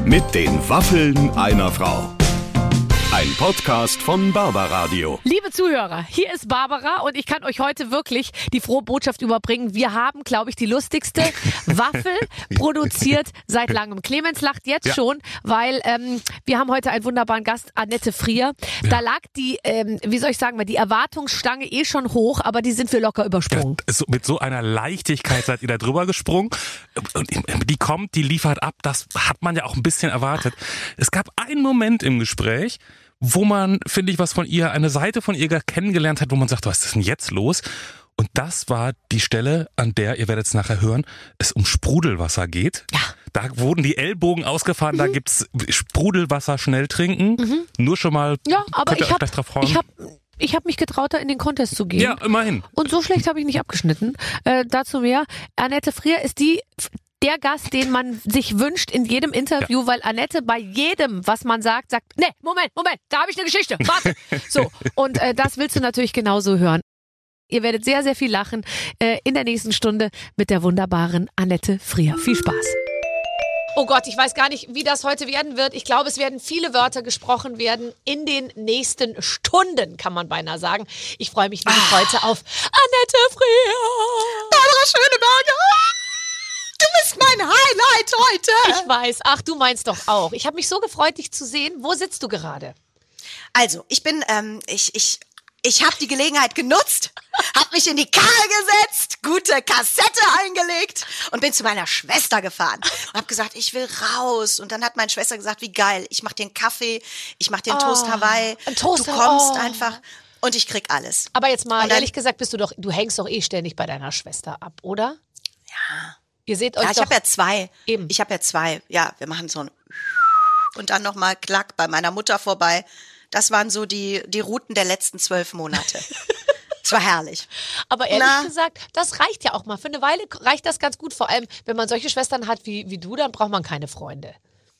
Mit den Waffeln einer Frau. Ein Podcast von Barbaradio. Liebe Zuhörer, hier ist Barbara und ich kann euch heute wirklich die frohe Botschaft überbringen. Wir haben, glaube ich, die lustigste Waffel produziert seit langem. Clemens lacht jetzt schon, weil wir haben heute einen wunderbaren Gast, Annette Frier. Ja. Da lag die, wie soll ich sagen, die Erwartungsstange schon hoch, aber die sind wir locker übersprungen. Ja, mit so einer Leichtigkeit seid ihr da drüber gesprungen. Und die kommt, die liefert ab, das hat man ja auch ein bisschen erwartet. Es gab einen Moment im Gespräch, wo man, finde ich, eine Seite von ihr kennengelernt hat, wo man sagt, was ist denn jetzt los? Und das war die Stelle, an der, ihr werdet es nachher hören, es um Sprudelwasser geht. Ja. Da wurden die Ellbogen ausgefahren, da gibt's Sprudelwasser schnell trinken. Nur schon mal, aber könnt ihr euch gleich drauf freuen. Ich habe mich getraut, da in den Contest zu gehen. Ja, immerhin. Und so schlecht habe ich nicht abgeschnitten. Dazu mehr. Annette Frier ist der Gast, den man sich wünscht in jedem Interview, weil Annette bei jedem, was man sagt, nee, Moment, da habe ich eine Geschichte, warte. So, und das willst du natürlich genauso hören. Ihr werdet sehr, sehr viel lachen in der nächsten Stunde mit der wunderbaren Annette Frier. Viel Spaß. Oh Gott, ich weiß gar nicht, wie das heute werden wird. Ich glaube, es werden viele Wörter gesprochen werden in den nächsten Stunden, kann man beinahe sagen. Ich freue mich nämlich heute auf Annette Frier. Barbara Schöneberger. Du bist mein Highlight heute. Ich weiß. Ach, du meinst doch auch. Ich habe mich so gefreut, dich zu sehen. Wo sitzt du gerade? Also, ich bin, ich habe die Gelegenheit genutzt, habe mich in die Karre gesetzt, gute Kassette eingelegt und bin zu meiner Schwester gefahren und habe gesagt, ich will raus. Und dann hat meine Schwester gesagt, wie geil, ich mache dir einen Kaffee, ich mache dir einen Toast Hawaii, du kommst einfach und ich krieg alles. Aber jetzt mal, dann, ehrlich gesagt, du hängst doch ständig bei deiner Schwester ab, oder? Ja. Ihr seht euch ich habe ja zwei. Eben. Ich habe ja zwei. Ja, wir machen so ein und dann nochmal klack bei meiner Mutter vorbei. Das waren so die Routen der letzten 12 Monate. Es war herrlich. Aber ehrlich gesagt, das reicht ja auch mal. Für eine Weile reicht das ganz gut. Vor allem, wenn man solche Schwestern hat wie du, dann braucht man keine Freunde.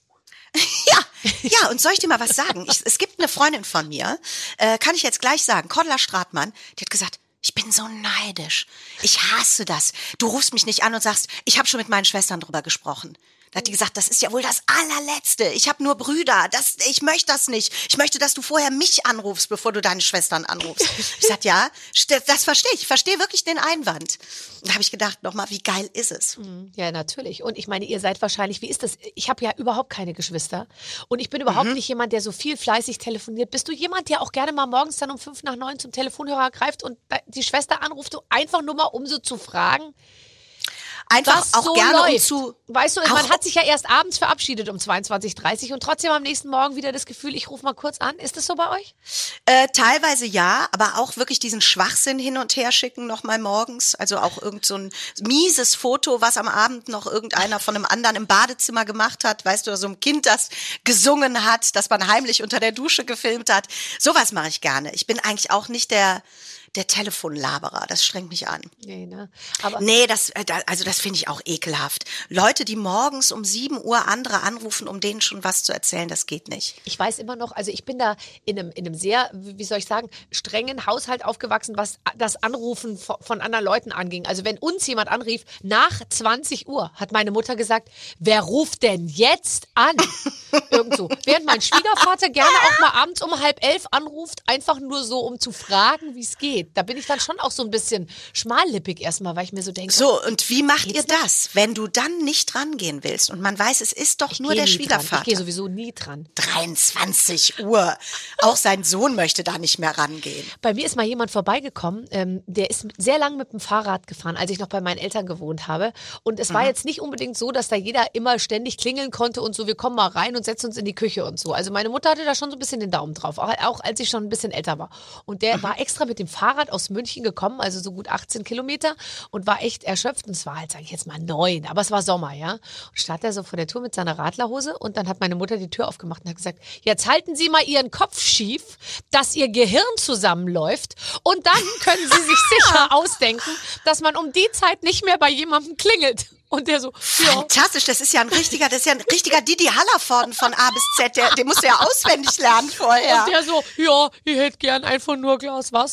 Ja, und soll ich dir mal was sagen? Es gibt eine Freundin von mir, kann ich jetzt gleich sagen, Cordula Stratmann, die hat gesagt, ich bin so neidisch. Ich hasse das. Du rufst mich nicht an und sagst, ich habe schon mit meinen Schwestern drüber gesprochen. Da hat die gesagt, das ist ja wohl das allerletzte. Ich habe nur Brüder. Ich möchte das nicht. Ich möchte, dass du vorher mich anrufst, bevor du deine Schwestern anrufst. Ich sagte, ja, das verstehe ich. Ich verstehe wirklich den Einwand. Und da habe ich gedacht, nochmal, wie geil ist es? Ja, natürlich. Und ich meine, ihr seid wahrscheinlich, wie ist das? Ich habe ja überhaupt keine Geschwister. Und ich bin überhaupt nicht jemand, der so viel fleißig telefoniert. Bist du jemand, der auch gerne mal morgens dann um 8:55 zum Telefonhörer greift und die Schwester anruft, einfach nur mal, um so zu fragen? Einfach was auch so gerne läuft. Weißt du, man hat sich ja erst abends verabschiedet um 22:30 und trotzdem am nächsten Morgen wieder das Gefühl, ich rufe mal kurz an. Ist das so bei euch? Teilweise ja, aber auch wirklich diesen Schwachsinn hin und her schicken nochmal morgens. Also auch irgend so ein mieses Foto, was am Abend noch irgendeiner von einem anderen im Badezimmer gemacht hat. Weißt du, so ein Kind, das gesungen hat, das man heimlich unter der Dusche gefilmt hat. Sowas mache ich gerne. Ich bin eigentlich auch nicht der Telefonlaberer, das strengt mich an. Nee, ne? Aber das finde ich auch ekelhaft. Leute, die morgens um 7 Uhr andere anrufen, um denen schon was zu erzählen, das geht nicht. Ich weiß immer noch, also ich bin da in einem sehr, wie soll ich sagen, strengen Haushalt aufgewachsen, was das Anrufen von anderen Leuten anging. Also wenn uns jemand anrief, nach 20 Uhr, hat meine Mutter gesagt, wer ruft denn jetzt an? Irgendso. Während mein Schwiegervater gerne auch mal abends um 10:30 anruft, einfach nur so, um zu fragen, wie es geht. Da bin ich dann schon auch so ein bisschen schmallippig erstmal, weil ich mir so denke. So, und wie macht ihr das, wenn du dann nicht rangehen willst und man weiß, es ist doch nur der Schwiegervater? Ich gehe sowieso nie dran. 23 Uhr. Auch sein Sohn möchte da nicht mehr rangehen. Bei mir ist mal jemand vorbeigekommen, der ist sehr lang mit dem Fahrrad gefahren, als ich noch bei meinen Eltern gewohnt habe. Und es war jetzt nicht unbedingt so, dass da jeder immer ständig klingeln konnte und so, wir kommen mal rein und setzen uns in die Küche und so. Also meine Mutter hatte da schon so ein bisschen den Daumen drauf, auch als ich schon ein bisschen älter war. Und der war extra mit dem Fahrrad aus München gekommen, also so gut 18 Kilometer und war echt erschöpft. Und es war halt, sage ich jetzt mal, 9, aber es war Sommer, ja. Und stand er so vor der Tür mit seiner Radlerhose und dann hat meine Mutter die Tür aufgemacht und hat gesagt, jetzt halten Sie mal Ihren Kopf schief, dass Ihr Gehirn zusammenläuft und dann können Sie sich sicher ausdenken, dass man um die Zeit nicht mehr bei jemandem klingelt. Und der so, ja. Fantastisch, das ist ja ein richtiger Didi Hallervorden von A bis Z, den musst du ja auswendig lernen vorher. Und der so, ja, ich hätte gern einfach nur ein Glas Wasser, ist Ihre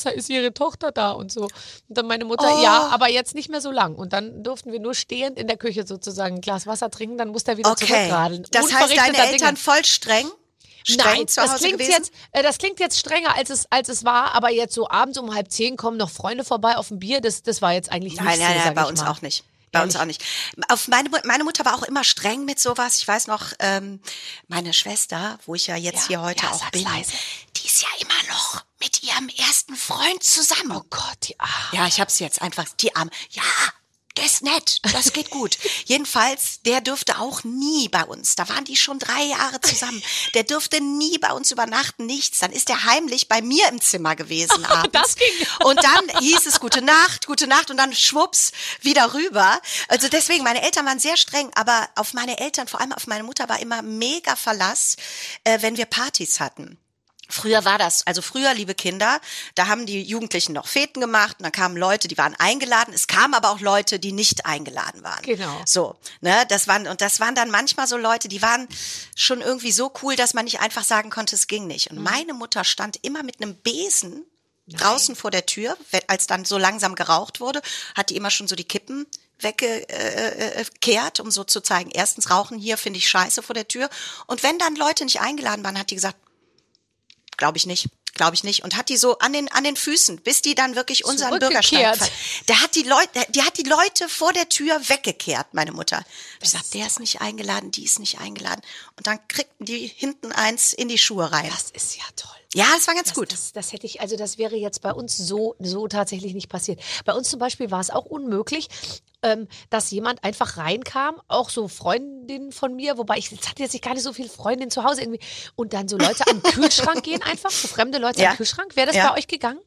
Ihre Tochter da und so. Und dann meine Mutter, ja, aber jetzt nicht mehr so lang. Und dann durften wir nur stehend in der Küche sozusagen ein Glas Wasser trinken, dann musste er wieder zurückradeln. Das heißt, deine Eltern voll streng? Nein, zu Hause das klingt jetzt strenger, als es war, aber jetzt so abends um 9:30 kommen noch Freunde vorbei auf ein Bier, das war jetzt eigentlich nicht so, Nein, bei ich uns mal. auch nicht. Bei uns auch nicht. Meine Mutter war auch immer streng mit sowas. Ich weiß noch, meine Schwester, wo ich ja jetzt hier heute auch bin, die ist ja immer noch mit ihrem ersten Freund zusammen. Oh Gott, die Arme. Ja, ich hab's jetzt einfach, die Arme. Ja, der ist nett, das geht gut. Jedenfalls, der dürfte auch nie bei uns. Da waren die schon 3 Jahre zusammen. Der dürfte nie bei uns übernachten, nichts. Dann ist der heimlich bei mir im Zimmer gewesen abends. Das ging. Und dann hieß es gute Nacht und dann schwupps wieder rüber. Also deswegen, meine Eltern waren sehr streng, aber auf meine Eltern, vor allem auf meine Mutter, war immer mega Verlass, wenn wir Partys hatten. Früher war das, also früher, liebe Kinder, da haben die Jugendlichen noch Feten gemacht und dann kamen Leute, die waren eingeladen. Es kamen aber auch Leute, die nicht eingeladen waren. Genau. So, ne, das waren dann manchmal so Leute, die waren schon irgendwie so cool, dass man nicht einfach sagen konnte, es ging nicht. Und meine Mutter stand immer mit einem Besen draußen vor der Tür, als dann so langsam geraucht wurde, hat die immer schon so die Kippen weggekehrt, um so zu zeigen, erstens, Rauchen hier finde ich scheiße vor der Tür. Und wenn dann Leute nicht eingeladen waren, hat die gesagt, glaube ich nicht. Und hat die so an den Füßen, bis die dann wirklich unseren Bürgersteig, die hat die Leute vor der Tür weggekehrt, meine Mutter. Ich sag, der ist nicht eingeladen, die ist nicht eingeladen. Und dann kriegten die hinten eins in die Schuhe rein. Das ist ja toll. Ja, das war ganz gut. Das hätte ich, also das wäre jetzt bei uns so tatsächlich nicht passiert. Bei uns zum Beispiel war es auch unmöglich, dass jemand einfach reinkam, auch so Freundinnen von mir, wobei ich hatte jetzt gar nicht so viele Freundinnen zu Hause irgendwie, und dann so Leute an den Kühlschrank gehen einfach, so fremde Leute an den Kühlschrank. Wäre das bei euch gegangen?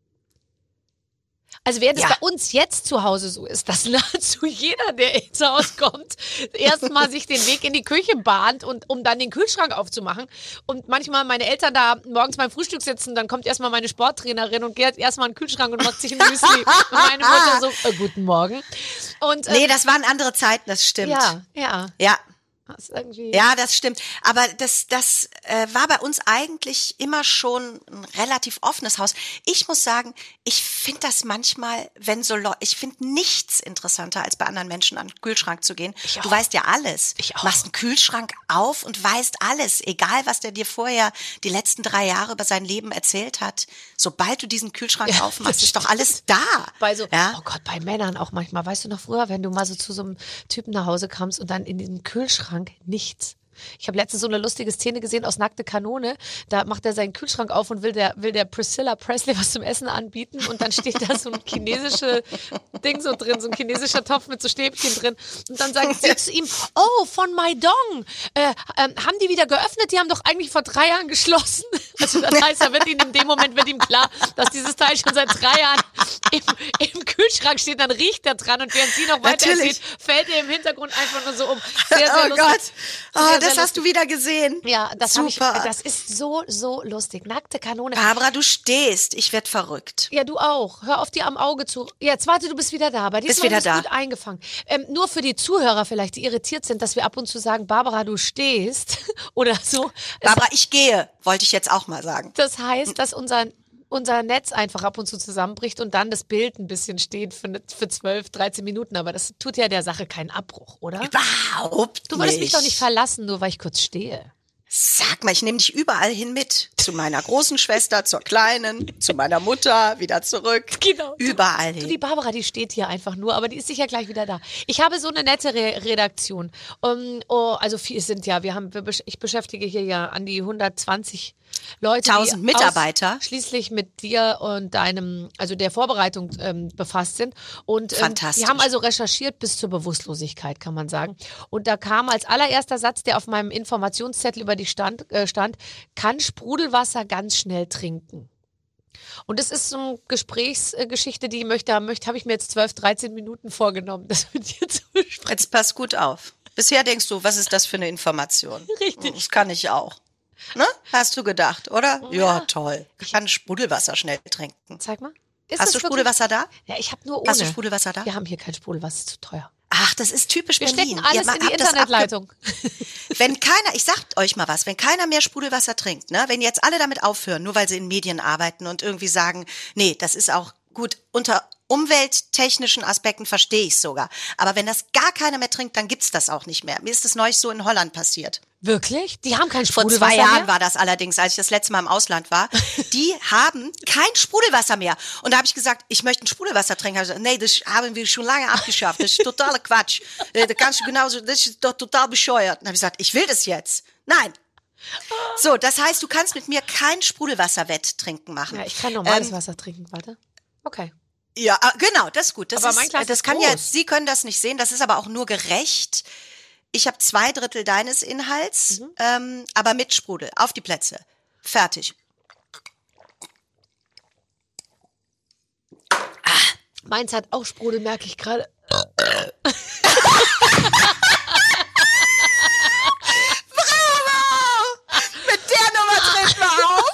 Also während es bei uns jetzt zu Hause so ist, dass nahezu jeder, der ins Haus kommt, erstmal sich den Weg in die Küche bahnt, und um dann den Kühlschrank aufzumachen. Und manchmal meine Eltern da morgens beim Frühstück sitzen, dann kommt erstmal meine Sporttrainerin und geht erstmal in den Kühlschrank und macht sich ein Müsli. Und meine Mutter so, guten Morgen. Und, nee, das waren andere Zeiten, das stimmt. Ja. Das ja, das stimmt. Aber das war bei uns eigentlich immer schon ein relativ offenes Haus. Ich muss sagen, ich finde das manchmal, wenn so Leute, ich finde nichts interessanter, als bei anderen Menschen an den Kühlschrank zu gehen. Du weißt ja alles. Ich auch. Machst einen Kühlschrank auf und weißt alles. Egal, was der dir vorher die letzten 3 Jahre über sein Leben erzählt hat. Sobald du diesen Kühlschrank aufmachst, ist doch alles da. Oh Gott, bei Männern auch manchmal. Weißt du noch früher, wenn du mal so zu so einem Typen nach Hause kamst und dann in den Kühlschrank nichts. Ich habe letztens so eine lustige Szene gesehen aus Nackte Kanone. Da macht er seinen Kühlschrank auf und will der Priscilla Presley was zum Essen anbieten, und dann steht da so ein chinesisches Ding so drin, so ein chinesischer Topf mit so Stäbchen drin. Und dann sagt sie zu ihm, oh, von Maidong. Haben die wieder geöffnet? Die haben doch eigentlich vor 3 Jahren geschlossen. Also das heißt, in dem Moment wird ihm klar, dass dieses Teil schon seit 3 Jahren im Kühlschrank steht. Dann riecht er dran, und während sie noch weiter erzählt, fällt er im Hintergrund einfach nur so um. Sehr, sehr lustig. Gott. Das hast du wieder gesehen. Ja, Super. Das ist so lustig. Nackte Kanone. Barbara, du stehst. Ich werd verrückt. Ja, du auch. Hör auf, dir am Auge zu. Jetzt warte, du bist wieder da. Bei diesem Mal bist gut eingefangen. Nur für die Zuhörer vielleicht, die irritiert sind, dass wir ab und zu sagen, Barbara, du stehst oder so. Barbara, ich gehe, wollte ich jetzt auch mal sagen. Das heißt, dass unser Netz einfach ab und zu zusammenbricht und dann das Bild ein bisschen steht für 12, 13 Minuten. Aber das tut ja der Sache keinen Abbruch, oder? Überhaupt nicht. Du würdest mich doch nicht verlassen, nur weil ich kurz stehe. Sag mal, ich nehme dich überall hin mit. Zu meiner großen Schwester, zur kleinen, zu meiner Mutter, wieder zurück. Genau. Überall hin. Die Barbara, die steht hier einfach nur, aber die ist sicher gleich wieder da. Ich habe so eine nette Redaktion. Also viel sind ja, ich beschäftige hier ja an die 120 Leute, 1000 Mitarbeiter. Schließlich mit dir und der Vorbereitung befasst sind. Und fantastisch. Die haben also recherchiert bis zur Bewusstlosigkeit, kann man sagen. Und da kam als allererster Satz, der auf meinem Informationszettel über die stand, kann Sprudelwasser ganz schnell trinken. Und das ist so eine Gesprächsgeschichte, die habe ich mir jetzt 12, 13 Minuten vorgenommen, das mit dir zu besprechen. Jetzt pass gut auf. Bisher denkst du, was ist das für eine Information? Richtig. Das kann ich auch. Ne? Hast du gedacht, oder? Ja, toll. Ich kann Sprudelwasser schnell trinken. Zeig mal. Hast du Sprudelwasser da? Ja, ich habe nur ohne. Hast du Sprudelwasser da? Wir haben hier kein Sprudelwasser, ist zu teuer. Ach, das ist typisch Wir Berlin. stecken alles in die habt das Internetleitung. Wenn keiner, ich sag euch mal was, wenn keiner mehr Sprudelwasser trinkt, ne, wenn jetzt alle damit aufhören, nur weil sie in Medien arbeiten und irgendwie sagen, nee, das ist auch gut, unter umwelttechnischen Aspekten verstehe ich sogar. Aber wenn das gar keiner mehr trinkt, dann gibt's das auch nicht mehr. Mir ist das neulich so in Holland passiert. Wirklich? Die haben kein Vor Sprudelwasser 2 Jahren mehr? war das allerdings, als ich das letzte Mal im Ausland war. Die haben kein Sprudelwasser mehr. Und da habe ich gesagt, ich möchte ein Sprudelwasser trinken. Ich gesagt, nee, das haben wir schon lange abgeschafft. Das ist totaler Quatsch. Da kannst du genauso, das ist doch total bescheuert. Und dann habe ich gesagt, ich will das jetzt. Nein. So, das heißt, du kannst mit mir kein Sprudelwasser-Wetttrinken machen. Ja, ich kann normales Wasser trinken, warte. Okay. Ja, genau, das ist gut. Das Aber ist, mein Glas das ist kann groß. jetzt, Sie können das nicht sehen, das ist aber auch nur gerecht. Ich habe 2/3 deines Inhalts, aber mit Sprudel. Auf die Plätze. Fertig. Meins hat auch Sprudel, merke ich gerade. Mit der Nummer treten wir auf.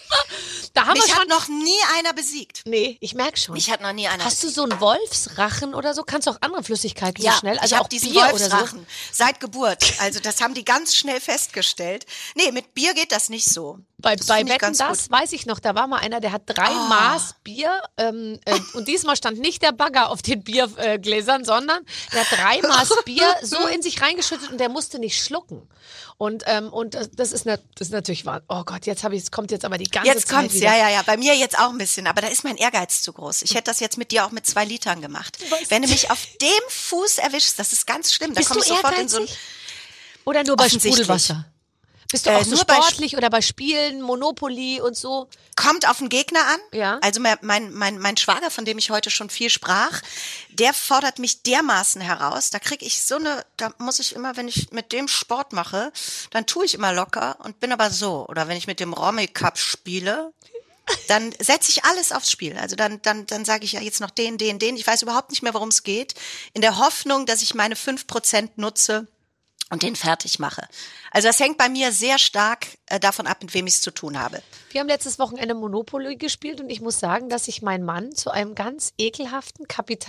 Da haben Mich wir hat schon. noch nie einer besiegt. Nee, ich merke schon. Mich hat noch nie einer Hast du besiegt. so einen Wolfsrachen oder so? Kannst du auch andere Flüssigkeiten Ja, so schnell? Also ich auch habe diesen Bier oder so? Wolfsrachen seit Geburt. Also das haben die ganz schnell festgestellt. Nee, mit Bier geht das nicht so. Bei Das Wetten, find ich ganz das gut. weiß ich noch, da war mal einer, der hat 3 Maß Bier und diesmal stand nicht der Bagger auf den Biergläsern, sondern der hat 3 Maß Bier so in sich reingeschüttet und der musste nicht schlucken. Und das ist natürlich wahr. Oh Gott, kommt jetzt aber die ganze Jetzt Zeit kommt's, wieder. ja. Bei mir jetzt auch ein bisschen, aber da ist mein Ehrgeiz zu groß. Ich hätte das jetzt mit dir auch mit 2 Litern gemacht. Wenn du mich auf dem Fuß erwischst, das ist ganz schlimm. Da Bist komme du ich sofort in so ein... ehrgeizig? Oder nur bei Offensichtlich. Sprudelwasser? Bist du auch so nur bei sportlich oder bei Spielen, Monopoly und so? Kommt auf den Gegner an. Ja. Also mein Schwager, von dem ich heute schon viel sprach, der fordert mich dermaßen heraus. Da kriege ich da muss ich immer, wenn ich mit dem Sport mache, dann tue ich immer locker und bin aber so. Oder wenn ich mit dem Romy Cup spiele, dann setze ich alles aufs Spiel. Also dann sage ich ja jetzt noch den. Ich weiß überhaupt nicht mehr, worum es geht. In der Hoffnung, dass ich meine 5% nutze und den fertig mache. Also das hängt bei mir sehr stark davon ab, mit wem ich es zu tun habe. Wir haben letztes Wochenende Monopoly gespielt und ich muss sagen, dass sich mein Mann zu einem ganz ekelhaften,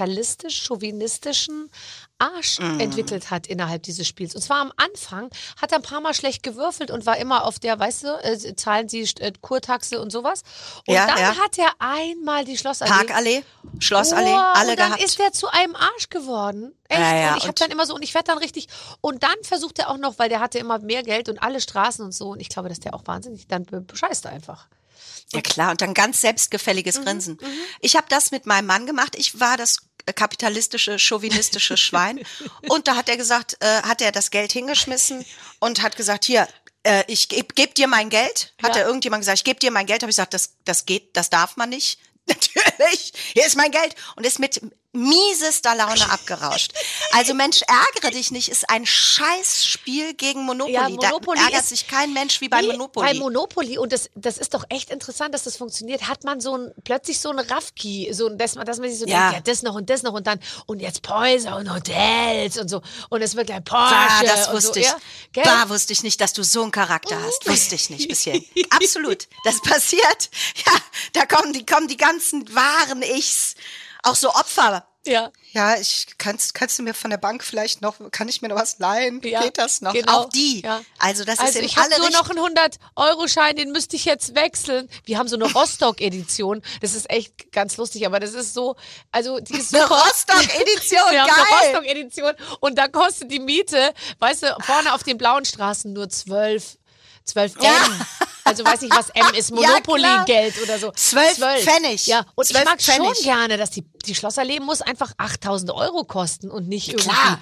kapitalistisch-chauvinistischen Arsch entwickelt hat innerhalb dieses Spiels. Und zwar am Anfang hat er ein paar Mal schlecht gewürfelt und war immer auf der, weißt du, zahlen Sie Kurtaxe und sowas. Und Ja, dann ja. hat er einmal die Schlossallee. Parkallee, Schlossallee, alle und dann gehabt. ist er zu einem Arsch geworden. Echt? Ja, ja, und ich habe und- dann immer so, und ich werde dann richtig, und dann versucht er auch noch, weil der hatte immer mehr Geld und alle Straßen und so, und ich glaube, dass der auch wahnsinnig, dann bescheißt er einfach. Ja klar, und dann ganz selbstgefälliges Grinsen. Ich habe das mit meinem Mann gemacht. Ich war das kapitalistische, chauvinistische Schwein. Und da hat er gesagt, hat er das Geld hingeschmissen und hat gesagt, hier, ich geb dir mein Geld. Hat Ja. er irgendjemand gesagt, ich gebe dir mein Geld. Habe ich gesagt, das geht, das darf man nicht. Natürlich, hier ist mein Geld. Und ist mit miesester Laune abgerauscht. Also Mensch, ärgere dich nicht, ist ein Scheißspiel gegen Monopoly. Ja, Monopoly da ärgert ist- sich kein Mensch wie bei Monopoly. Bei Monopoly, und das ist doch echt interessant, dass das funktioniert, hat man plötzlich so ein Raffki, dass man sich so Ja. denkt, ja, das noch und dann, und jetzt Häuser und Hotels und so, und es wird gleich Ah, Porsche das und wusste so, ich. ja, gell? Da wusste ich nicht, dass du so einen Charakter hast. Wusste ich nicht bis hierhin. Absolut. Das passiert. Ja, da kommen die ganzen wahren Ichs. Auch so Opfer. Ja. Ja, kannst du mir von der Bank vielleicht kann ich mir noch was leihen? Ja, Geht das noch? genau. Auch die. Ja. Also das Also ist in ich habe alle nur noch Richtungen. einen 100-Euro-Schein, den müsste ich jetzt wechseln. Wir haben so eine Rostock-Edition. Das ist echt ganz lustig, aber das ist so, also die ist Eine super. Rostock-Edition, Wir haben eine geil. Rostock-Edition und da kostet die Miete, weißt du, vorne auf den blauen Straßen nur 12 M. Also weiß nicht, was M ist, Ja, klar. Monopoly-Geld oder so. 12 Pfennig. Ja, und 12 ich mag Pfennig. schon gerne, dass die Schlossallee muss einfach 8.000 Euro kosten und nicht irgendwie klar.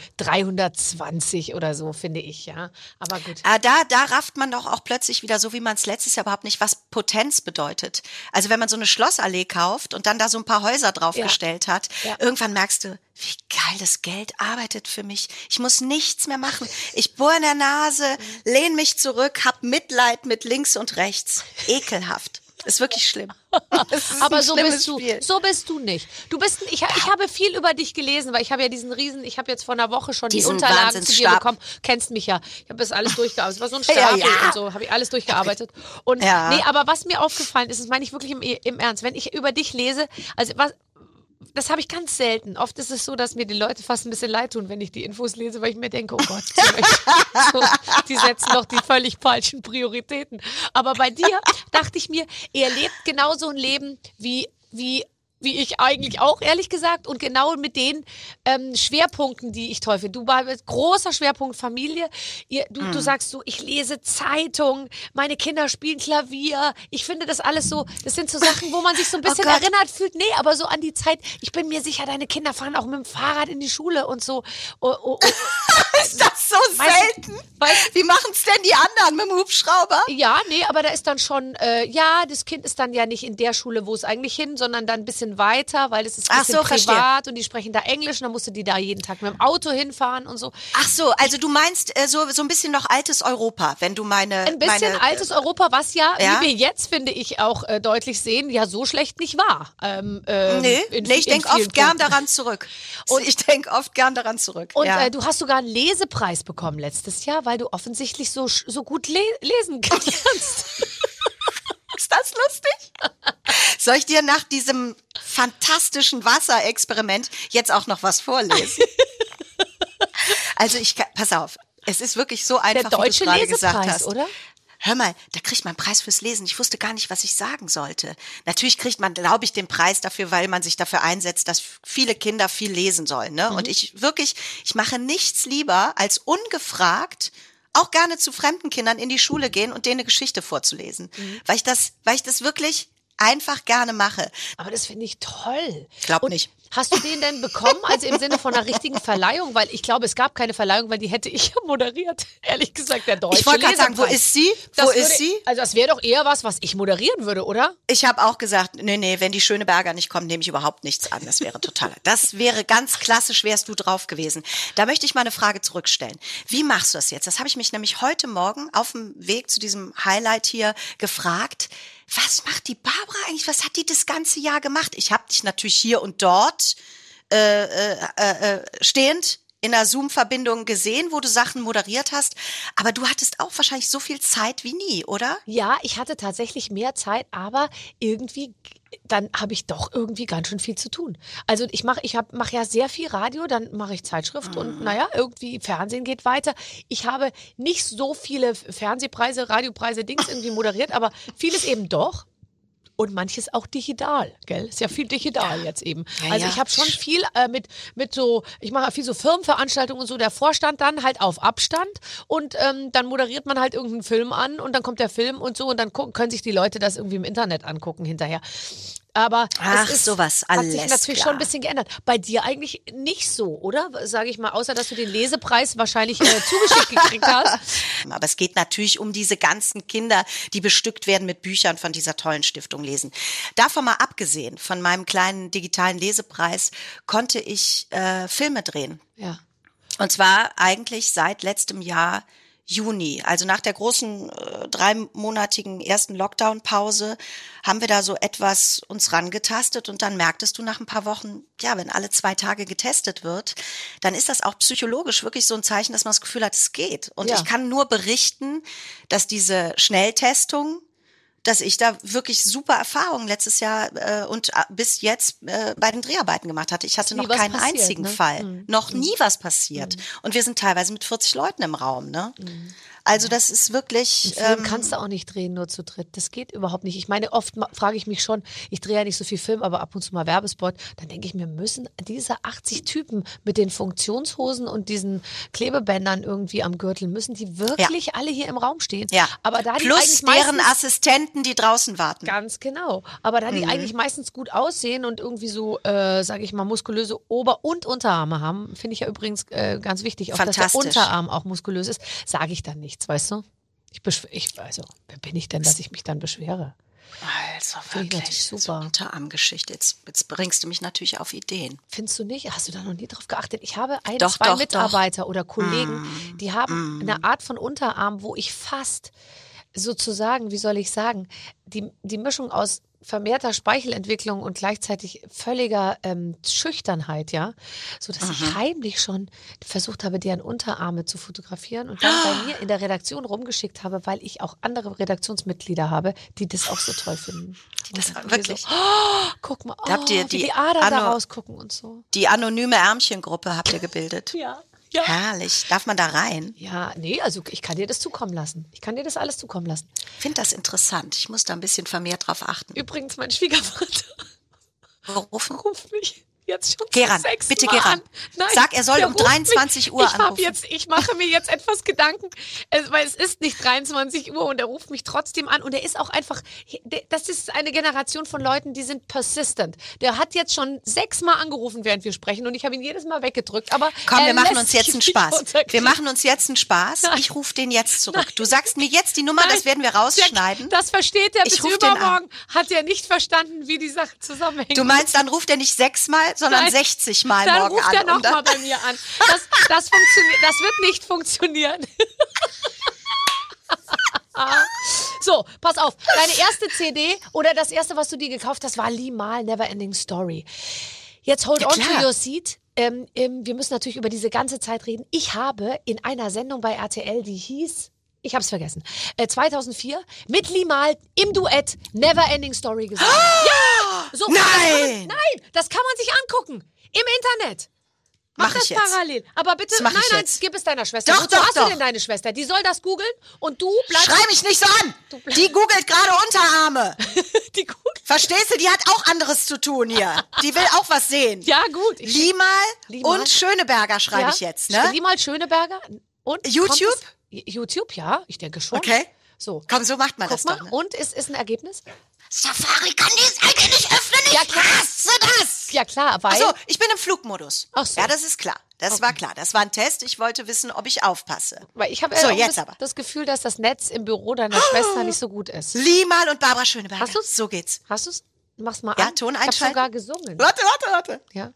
320 oder so, finde ich, ja. Aber gut. Da rafft man doch auch plötzlich wieder, so wie man es letztes Jahr überhaupt nicht, was Potenz bedeutet. Also wenn man so eine Schlossallee kauft und dann da so ein paar Häuser draufgestellt hat, Ja. irgendwann merkst du, wie geil das Geld arbeitet für mich. Ich muss nichts mehr machen. Ich bohre in der Nase, lehne mich zurück, hab Mitleid mit links und rechts. Ekelhaft. Ist wirklich schlimm. Es ist Aber ein so schlimmes bist du. Spiel. So bist du nicht. Ich habe viel über dich gelesen, weil ich habe ja ich habe jetzt vor einer Woche schon die Diesen Unterlagen zu dir Wahnsinnsstab. bekommen. Kennst mich ja. Ich habe das alles durchgearbeitet. Es war so ein Stapel Ja. und so, habe ich alles durchgearbeitet. Und Ja. nee, aber was mir aufgefallen ist, das meine ich wirklich im Ernst, wenn ich über dich lese, also das habe ich ganz selten. Oft ist es so, dass mir die Leute fast ein bisschen leid tun, wenn ich die Infos lese, weil ich mir denke, oh Gott, die setzen doch die völlig falschen Prioritäten. Aber bei dir dachte ich mir, er lebt genauso ein Leben wie ich eigentlich auch, ehrlich gesagt, und genau mit den Schwerpunkten, die ich toll finde. Du warst großer Schwerpunkt Familie. Du sagst so, ich lese Zeitung, meine Kinder spielen Klavier. Ich finde das alles so, das sind so Sachen, wo man sich so ein bisschen erinnert fühlt. Nee, aber so an die Zeit, ich bin mir sicher, deine Kinder fahren auch mit dem Fahrrad in die Schule und so. Ist das so selten? Wie machen es denn die anderen mit dem Hubschrauber? Ja, nee, aber da ist dann schon, das Kind ist dann ja nicht in der Schule, wo es eigentlich hin, sondern dann ein bisschen weiter, weil es ist ein bisschen privat und die sprechen da Englisch und dann musst du die da jeden Tag mit dem Auto hinfahren und so. Ach so, also du meinst so ein bisschen noch altes Europa, wenn du Ein bisschen altes Europa, was ja, wie wir jetzt, finde ich, auch deutlich sehen, ja so schlecht nicht war. Nee, ich denke oft gern daran zurück. Und Und du hast sogar einen Lesepreis bekommen letztes Jahr, weil du offensichtlich so gut lesen kannst. Ist das lustig? Soll ich dir nach diesem fantastischen Wasserexperiment jetzt auch noch was vorlesen? Also pass auf, es ist wirklich so einfach, wie du es gerade gesagt hast. Der Deutsche Lesepreis, oder? Hör mal, da kriegt man einen Preis fürs Lesen. Ich wusste gar nicht, was ich sagen sollte. Natürlich kriegt man, glaube ich, den Preis dafür, weil man sich dafür einsetzt, dass viele Kinder viel lesen sollen. Ne? Und ich mache nichts lieber, als ungefragt auch gerne zu fremden Kindern in die Schule gehen und denen eine Geschichte vorzulesen. Weil ich das wirklich einfach gerne mache. Aber das finde ich toll. Glaub nicht. Hast du den denn bekommen, also im Sinne von einer richtigen Verleihung? Weil ich glaube, es gab keine Verleihung, weil die hätte ich ja moderiert. Ehrlich gesagt, der Deutsche Ich wollte gerade sagen, wo ist sie? Also das wäre doch eher was ich moderieren würde, oder? Ich habe auch gesagt, nee, wenn die Schöneberger nicht kommen, nehme ich überhaupt nichts an. Das wäre ganz klassisch, wärst du drauf gewesen. Da möchte ich mal eine Frage zurückstellen. Wie machst du das jetzt? Das habe ich mich nämlich heute Morgen auf dem Weg zu diesem Highlight hier gefragt. Was macht die Barbara eigentlich? Was hat die das ganze Jahr gemacht? Ich habe dich natürlich hier und dort stehend in einer Zoom-Verbindung gesehen, wo du Sachen moderiert hast. Aber du hattest auch wahrscheinlich so viel Zeit wie nie, oder? Ja, ich hatte tatsächlich mehr Zeit, aber irgendwie, dann habe ich doch irgendwie ganz schön viel zu tun. Also ich mache ja sehr viel Radio, dann mache ich Zeitschrift und irgendwie Fernsehen geht weiter. Ich habe nicht so viele Fernsehpreise, Radiopreise, Dings irgendwie moderiert, aber vieles eben doch. Und manches auch digital, gell? Ist ja viel digital jetzt eben. Also ich habe schon viel ich mache viel so Firmenveranstaltungen und so, der Vorstand dann halt auf Abstand und dann moderiert man halt irgendeinen Film an und dann kommt der Film und so und dann können sich die Leute das irgendwie im Internet angucken hinterher. Aber hat sich natürlich schon ein bisschen geändert. Bei dir eigentlich nicht so, oder? Sage ich mal, außer dass du den Lesepreis wahrscheinlich zugeschickt gekriegt hast. Aber es geht natürlich um diese ganzen Kinder, die bestückt werden mit Büchern von dieser tollen Stiftung Lesen. Davon mal abgesehen, von meinem kleinen digitalen Lesepreis, konnte ich Filme drehen. Ja. Und zwar eigentlich seit letztem Jahr Juni, also nach der großen 3-monatigen ersten Lockdown-Pause, haben wir da so etwas uns rangetastet und dann merktest du nach ein paar Wochen, ja, wenn alle 2 Tage getestet wird, dann ist das auch psychologisch wirklich so ein Zeichen, dass man das Gefühl hat, es geht. Und ich kann nur berichten, dass diese Schnelltestung, dass ich da wirklich super Erfahrungen letztes Jahr und bis jetzt bei den Dreharbeiten gemacht hatte. Ich hatte noch keinen einzigen Fall. Noch nie was passiert. Und wir sind teilweise mit 40 Leuten im Raum, ne? Also das ist wirklich... Film kannst du auch nicht drehen, nur zu dritt. Das geht überhaupt nicht. Ich meine, oft frage ich mich schon, ich drehe ja nicht so viel Film, aber ab und zu mal Werbespot, dann denke ich mir, müssen diese 80 Typen mit den Funktionshosen und diesen Klebebändern irgendwie am Gürtel, müssen die wirklich alle hier im Raum stehen? Ja, aber da die plus deren Assistenten, die draußen warten. Ganz genau. Aber da die eigentlich meistens gut aussehen und irgendwie so, sage ich mal, muskulöse Ober- und Unterarme haben, finde ich ja übrigens ganz wichtig, auch dass der Unterarm auch muskulös ist, sage ich dann nichts, weißt du? Wer bin ich denn, dass ich mich dann beschwere? Also Finde wirklich, ich super. so Unterarmgeschichte. Jetzt bringst du mich natürlich auf Ideen. Findest du nicht? Hast du da noch nie drauf geachtet? Ich habe Doch, Mitarbeiter oder Kollegen, die haben eine Art von Unterarm, wo ich fast sozusagen, wie soll ich sagen, die Mischung aus vermehrter Speichelentwicklung und gleichzeitig völliger Schüchternheit, ja, so dass ich heimlich schon versucht habe, deren Unterarme zu fotografieren und dann bei mir in der Redaktion rumgeschickt habe, weil ich auch andere Redaktionsmitglieder habe, die das auch so toll finden. Das Und wirklich. So, oh, guck mal, Habt ihr wie die Adern da rausgucken und so. Die anonyme Ärmchengruppe habt ihr gebildet. Ja. Herrlich. Darf man da rein? Ja, nee, also ich kann dir das zukommen lassen. Ich kann dir das alles zukommen lassen. Ich finde das interessant. Ich muss da ein bisschen vermehrt drauf achten. Übrigens, mein Schwiegervater ruft mich jetzt schon geh ran, bitte geh ran. Nein, sag, er soll um 23 Uhr anrufen. Ich mache mir jetzt etwas Gedanken, weil es ist nicht 23 Uhr und er ruft mich trotzdem an und er ist auch einfach, das ist eine Generation von Leuten, die sind persistent. Der hat jetzt schon 6-mal angerufen, während wir sprechen und ich habe ihn jedes Mal weggedrückt, aber komm, wir machen uns jetzt einen einen Spaß. Wir machen uns jetzt einen Spaß. Nein. Ich rufe den jetzt zurück. Nein. Du sagst mir jetzt die Nummer, das werden wir rausschneiden. Das versteht er bis übermorgen. Hat er nicht verstanden, wie die Sache zusammenhängt. Du meinst, dann ruft er nicht 6-mal, sondern 60 Mal dann morgen ruft an. Dann ruft er nochmal bei mir an. Das wird nicht funktionieren. So, pass auf. Deine erste CD oder das erste, was du dir gekauft hast, war Limahl, Neverending Story. Jetzt hold on to your seat. Wir müssen natürlich über diese ganze Zeit reden. Ich habe in einer Sendung bei RTL, die hieß... Ich hab's vergessen. 2004 mit Limahl im Duett Neverending Story gesungen. Ja! So, nein! Das kann man sich angucken. Im Internet. Mach das ich jetzt. Parallel. Aber bitte, nein, gib es deiner Schwester. Doch, Wozu hast du denn deine Schwester? Die soll das googeln und du bleibst... Schrei mich nicht so an! Die googelt gerade Unterarme. Die googelt. Verstehst du? Die hat auch anderes zu tun hier. Die will auch was sehen. Ja, gut. Limahl und Schöneberger schreibe ich jetzt, ne? Limahl, Schöneberger. Und YouTube? YouTube, ja, ich denke schon. Okay. So. Komm, so macht man das doch. Ne? Und ist ein Ergebnis? Safari kann die Seite nicht öffnen. Ja, klar. Ich hasse das. Ja, klar, weil... Achso, ich bin im Flugmodus. Ach so. Ja, das ist klar. Das war klar. Das war ein Test. Ich wollte wissen, ob ich aufpasse. Weil ich habe das Gefühl, dass das Netz im Büro deiner Schwester nicht so gut ist. Limahl und Barbara Schöneberger. Hast du's? So geht's. Hast du's? Mach's mal an. Ja, Ton einschalten. Ich habe sogar gesungen. Warte. Ja.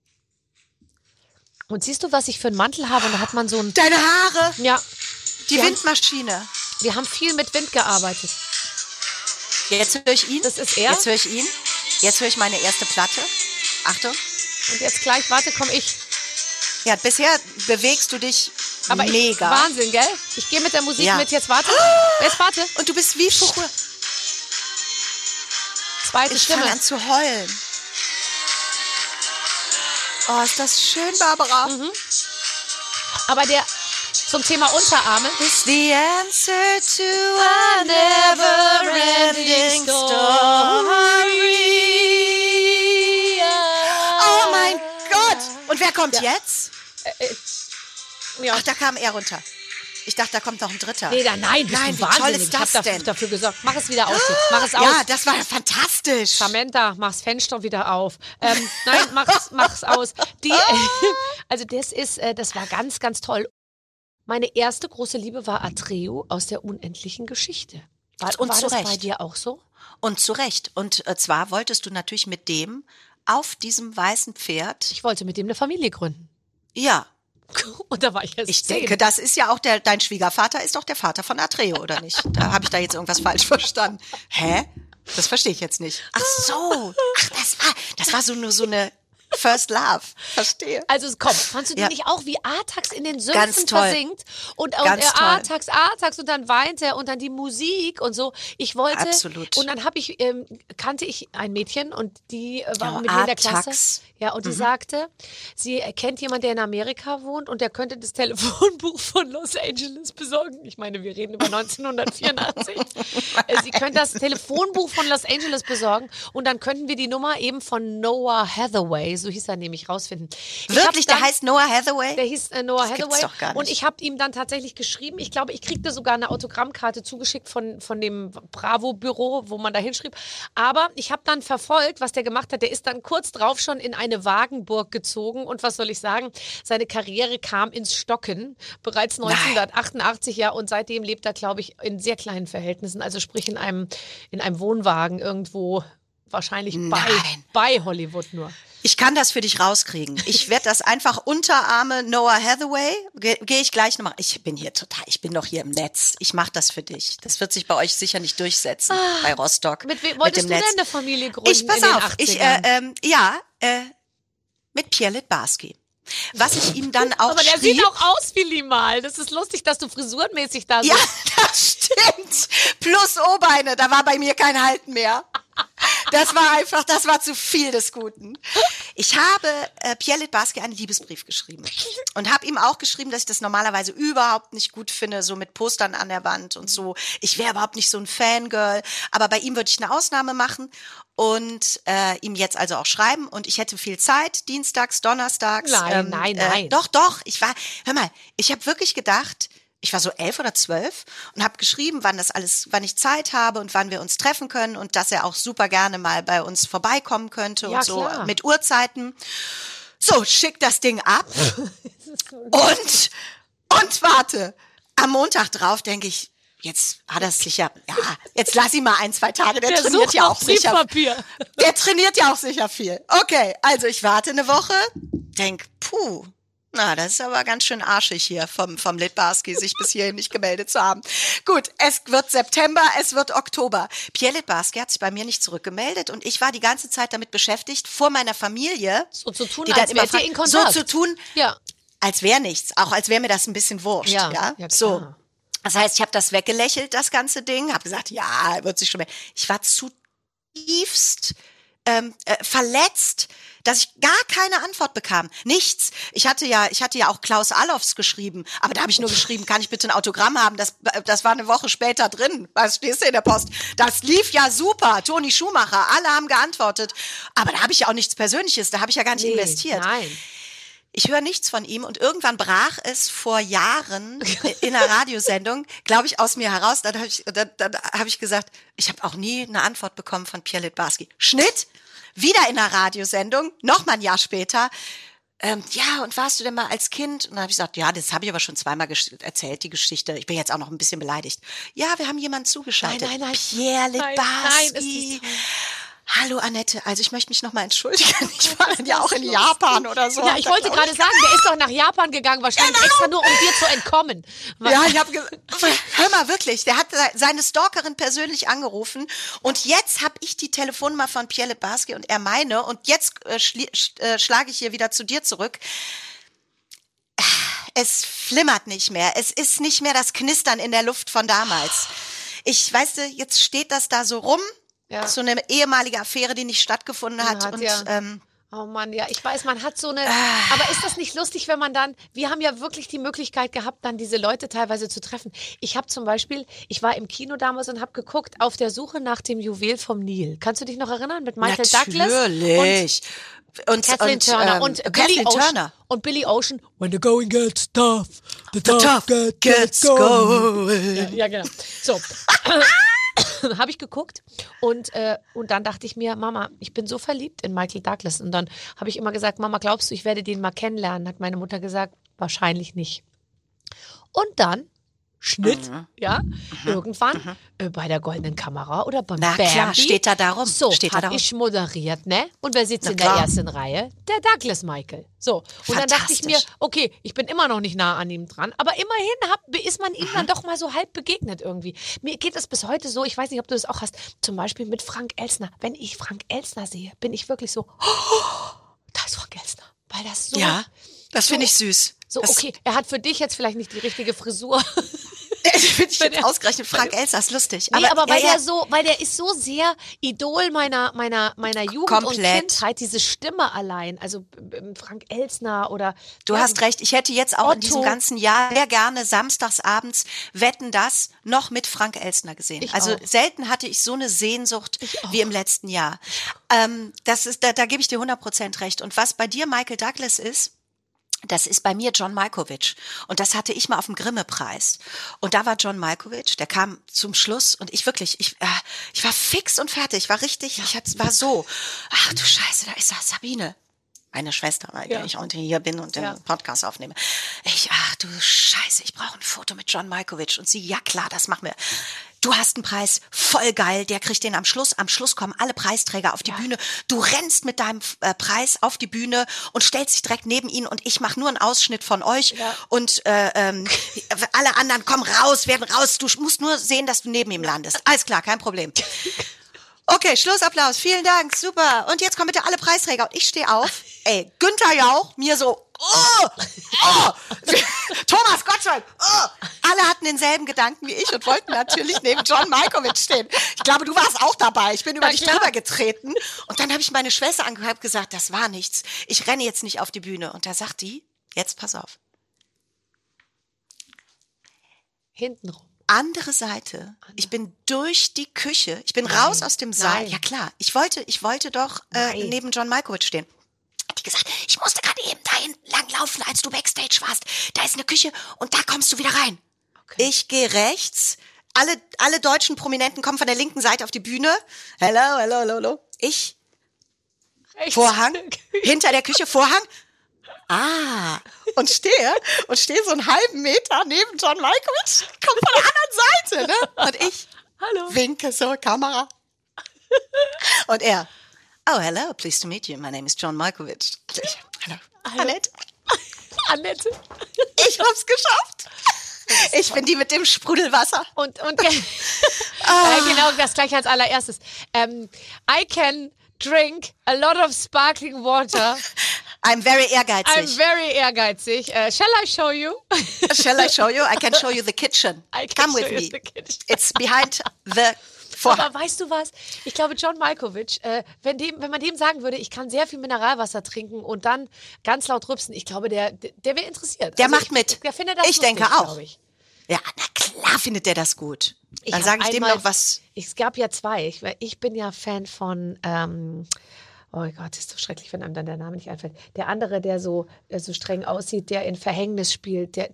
Und siehst du, was ich für einen Mantel habe? Und da hat man so ein... Deine Haare. Ja. Die Windmaschine. Wir haben viel mit Wind gearbeitet. Jetzt höre ich ihn. Das ist er. Jetzt höre ich ihn. Jetzt höre ich meine erste Platte. Achtung. Und jetzt gleich, komme ich. Ja, bisher bewegst du dich aber mega. Wahnsinn, gell? Ich gehe mit der Musik mit. Jetzt warte. Und du bist wie früher. Zweite Stimme. Ich fange an zu heulen. Oh, ist das schön, Barbara. Mhm. Aber zum Thema Unterarme. Is the answer to a never-ending story. Oh mein Gott! Und wer kommt jetzt? Ja. Ach, da kam er runter. Ich dachte, da kommt noch ein dritter. Nein, bist du wie wahnsinnig. toll ist das ich habe dafür gesorgt. Mach es wieder aus jetzt. Mach es aus. Ja, das war fantastisch. Samantha, mach's Fenster wieder auf. Nein, mach's aus. Also das war ganz, ganz toll. Meine erste große Liebe war Atreo aus der unendlichen Geschichte. War das bei dir auch so? Und zu Recht. Und zwar wolltest du natürlich mit dem auf diesem weißen Pferd... Ich wollte mit dem eine Familie gründen. Ja. Und da war ich erst 10. Ich denke, das ist ja auch dein Schwiegervater ist doch der Vater von Atreo, oder nicht? Da habe ich da jetzt irgendwas falsch verstanden. Hä? Das verstehe ich jetzt nicht. Ach so. Ach, das war nur so eine First Love. Verstehe. Also komm, fandst du die nicht auch, wie Artax in den Ganz Sümpfen toll. versinkt? Und Artax und dann weint er und dann die Musik und so. Ich wollte... Absolut. Und dann kannte ich ein Mädchen und die war mit mir in der Klasse. Ja, und die sagte, sie kennt jemanden, der in Amerika wohnt und der könnte das Telefonbuch von Los Angeles besorgen. Ich meine, wir reden über 1984. Sie könnte das Telefonbuch von Los Angeles besorgen und dann könnten wir die Nummer eben von Noah Hathaway, so hieß er nämlich, rausfinden. Wirklich? Der heißt Noah Hathaway? Der hieß Noah das Hathaway. Gibt's doch gar nicht. Und ich habe ihm dann tatsächlich geschrieben, ich glaube, ich kriegte sogar eine Autogrammkarte zugeschickt von dem Bravo-Büro, wo man da hinschrieb. Aber ich habe dann verfolgt, was der gemacht hat. Der ist dann kurz drauf schon in eine Wagenburg gezogen und was soll ich sagen, seine Karriere kam ins Stocken, bereits 1988, ja, und seitdem lebt er, glaube ich, in sehr kleinen Verhältnissen, also sprich in einem Wohnwagen irgendwo, wahrscheinlich bei Hollywood nur. Ich kann das für dich rauskriegen. Ich werde das einfach Unterarme Noah Hathaway, gehe ich gleich nochmal. Ich bin doch hier im Netz. Ich mache das für dich. Das wird sich bei euch sicher nicht durchsetzen, bei Rostock. Mit wem wolltest du denn eine Familie gründen Pass in den auf, 80ern? mit Pierre Littbarski. Was ich ihm dann auch Aber der schrieb, sieht auch aus wie Limal. Das ist lustig, dass du frisurenmäßig da bist. ja, das stimmt. Plus O-Beine, da war bei mir kein Halten mehr. Das war zu viel des Guten. Ich habe Pierre Littbarski einen Liebesbrief geschrieben und habe ihm auch geschrieben, dass ich das normalerweise überhaupt nicht gut finde, so mit Postern an der Wand und so. Ich wäre überhaupt nicht so ein Fangirl, aber bei ihm würde ich eine Ausnahme machen und ihm jetzt also auch schreiben und ich hätte viel Zeit, dienstags, donnerstags. Nein. Doch, ich habe wirklich gedacht, ich war so 11 oder 12 und habe geschrieben, wann ich Zeit habe und wann wir uns treffen können und dass er auch super gerne mal bei uns vorbeikommen könnte und so klar. mit Uhrzeiten. So, schick das Ding ab und warte. Am Montag drauf denke ich, jetzt hat er es sicher, jetzt lass ihn mal 1-2 Tage, der trainiert ja auch sicher. Der trainiert ja auch sicher viel. Okay, also ich warte eine Woche, denk, na, das ist aber ganz schön arschig hier vom Littbarski, sich bis hierhin nicht gemeldet zu haben. Gut, es wird September, es wird Oktober. Pierre Littbarski hat sich bei mir nicht zurückgemeldet und ich war die ganze Zeit damit beschäftigt, vor meiner Familie So zu tun, die als dann immer wärt ihr in Kontakt. so zu tun, Ja. als wäre nichts, auch als wäre mir das ein bisschen wurscht. Ja, Ja, klar. so. Das heißt, ich habe das weggelächelt, das ganze Ding, habe gesagt, ja, er wird sich schon mehr. Ich war zutiefst verletzt, dass ich gar keine Antwort bekam. Nichts. Ich hatte ja auch Klaus Allofs geschrieben, aber da habe ich nur geschrieben, kann ich bitte ein Autogramm haben? Das war eine Woche später drin. Was stehst du in der Post? Das lief ja super. Toni Schumacher, alle haben geantwortet. Aber da habe ich ja auch nichts Persönliches, da habe ich ja gar nicht investiert. Nein. Ich höre nichts von ihm und irgendwann brach es vor Jahren in einer Radiosendung, glaube ich, aus mir heraus. Dann habe ich gesagt, ich habe auch nie eine Antwort bekommen von Pierre Littbarski. Schnitt, wieder in einer Radiosendung, noch mal ein Jahr später. Ja, und warst du denn mal als Kind? Und dann habe ich gesagt, ja, das habe ich aber schon zweimal erzählt, die Geschichte. Ich bin jetzt auch noch ein bisschen beleidigt. Ja, wir haben jemanden zugeschaltet. Nein. Pierre Littbarski. Nein, ist Hallo Annette, also ich möchte mich nochmal entschuldigen. Ich war dann ja auch in Japan oder so. Ja, ich wollte gerade sagen, der ist doch nach Japan gegangen, wahrscheinlich extra nur, um dir zu entkommen. Ja, ich habe gesagt, hör mal wirklich, der hat seine Stalkerin persönlich angerufen und jetzt habe ich die Telefonnummer von Pierre Littbarski und er meine und jetzt schlage ich hier wieder zu dir zurück. Es flimmert nicht mehr, es ist nicht mehr das Knistern in der Luft von damals. Weißt du, jetzt steht das da so rum. Ja. So eine ehemalige Affäre, die nicht stattgefunden hat. Oh Mann, ja, ich weiß, man hat so eine, aber ist das nicht lustig, wenn man dann, wir haben ja wirklich die Möglichkeit gehabt, dann diese Leute teilweise zu treffen. Ich habe zum Beispiel, ich war im Kino damals und habe geguckt, auf der Suche nach dem Juwel vom Nil. Kannst du dich noch erinnern? Mit Michael Douglas? Natürlich. Und Kathleen Turner und Billy Ocean. Und Billy Ocean. When the going gets tough, the tough gets going. Ja, genau. So. Habe ich geguckt und dann dachte ich mir, Mama, ich bin so verliebt in Michael Douglas. Und dann habe ich immer gesagt, Mama, glaubst du, ich werde den mal kennenlernen? Hat meine Mutter gesagt, wahrscheinlich nicht. Und dann, Schnitt, irgendwann bei der Goldenen Kamera oder beim Na Bambi. klar, steht da darum. So, steht habe ich moderiert, ne? Und wer sitzt in der klar. ersten Reihe? Der Douglas Michael. So, und dann dachte ich mir, okay, ich bin immer noch nicht nah an ihm dran, aber immerhin ist man ihm dann doch mal so halb begegnet irgendwie. Mir geht es bis heute so, ich weiß nicht, ob du das auch hast, zum Beispiel mit Frank Elstner. Wenn ich Frank Elstner sehe, bin ich wirklich so, da ist Frank Elstner. Weil das so... Ja, das finde ich süß. So, okay, er hat für dich jetzt vielleicht nicht die richtige Frisur. Finde ich jetzt ausgerechnet Frank Elstner, ist lustig. Nee, aber weil der ist so sehr Idol meiner Jugend Komplett. und Kindheit, diese Stimme allein, also Frank Elstner oder... Du hast recht, ich hätte jetzt auch Otto. in diesem ganzen Jahr sehr gerne samstagsabends Wetten, das noch mit Frank Elstner gesehen. Ich Also auch. selten hatte ich so eine Sehnsucht wie im letzten Jahr. Da gebe ich dir 100% recht. Und was bei dir Michael Douglas ist, das ist bei mir John Malkovich. Und das hatte ich mal auf dem Grimme-Preis. Und da war John Malkovich, der kam zum Schluss und ich war fix und fertig. Ich war so, ach du Scheiße, da ist Sabine. Meine Schwester, weil ich heute hier bin und den Podcast aufnehme. Ach du Scheiße, ich brauche ein Foto mit John Malkovich. Und sie, ja klar, das machen wir. Du hast einen Preis, voll geil, der kriegt den am Schluss. Am Schluss kommen alle Preisträger auf die Bühne. Du rennst mit deinem Preis auf die Bühne und stellst dich direkt neben ihn und ich mache nur einen Ausschnitt von euch. Ja. Und alle anderen kommen raus, werden raus. Du musst nur sehen, dass du neben ihm landest. Alles klar, kein Problem. Okay, Schlussapplaus, vielen Dank, super. Und jetzt kommen bitte alle Preisträger. Und ich stehe auf. Ey, Günther Jauch, mir so, Thomas Gottschalk, alle hatten denselben Gedanken wie ich und wollten natürlich neben John Malkovich stehen. Ich glaube, du warst auch dabei. Ich bin über dich drüber getreten. Und dann habe ich meine Schwester angehört und gesagt, das war nichts. Ich renne jetzt nicht auf die Bühne. Und da sagt die, jetzt pass auf. Hintenrum. Andere Seite. Ich bin durch die Küche. Ich bin raus aus dem Saal. Ja klar. Ich wollte doch neben John Malkovich stehen. Hat die gesagt, ich musste gerade eben dahin langlaufen, als du Backstage warst. Da ist eine Küche und da kommst du wieder rein. Okay. Ich gehe rechts. Alle deutschen Prominenten kommen von der linken Seite auf die Bühne. Hello. Ich. Rechts. Vorhang. Hinter der Küche Vorhang. Und stehe so einen halben Meter neben John Malkovich, kommt von der anderen Seite, ne? Und ich winke so, Kamera. Und er, oh, hello, pleased to meet you, my name is John Malkovich. Hallo. Annette. Ich hab's geschafft. Ich bin die mit dem Sprudelwasser. Und genau das gleiche als allererstes. I can drink a lot of sparkling water. I'm very ehrgeizig. Shall I show you? Shall I show you? I can show you the kitchen. Come with me. It's behind the Vorhang. Aber weißt du was? Ich glaube, John Malkovich, wenn man dem sagen würde, ich kann sehr viel Mineralwasser trinken und dann ganz laut rübsen, ich glaube, der wäre interessiert. Der macht mit. Der findet das lustig, denke auch. Ich. Ja, na klar findet der das gut. Dann sage ich dem noch was. Es gab ja zwei. Ich bin ja Fan von oh Gott, ist so schrecklich, wenn einem dann der Name nicht einfällt. Der andere, der so streng aussieht, der in Verhängnis spielt, der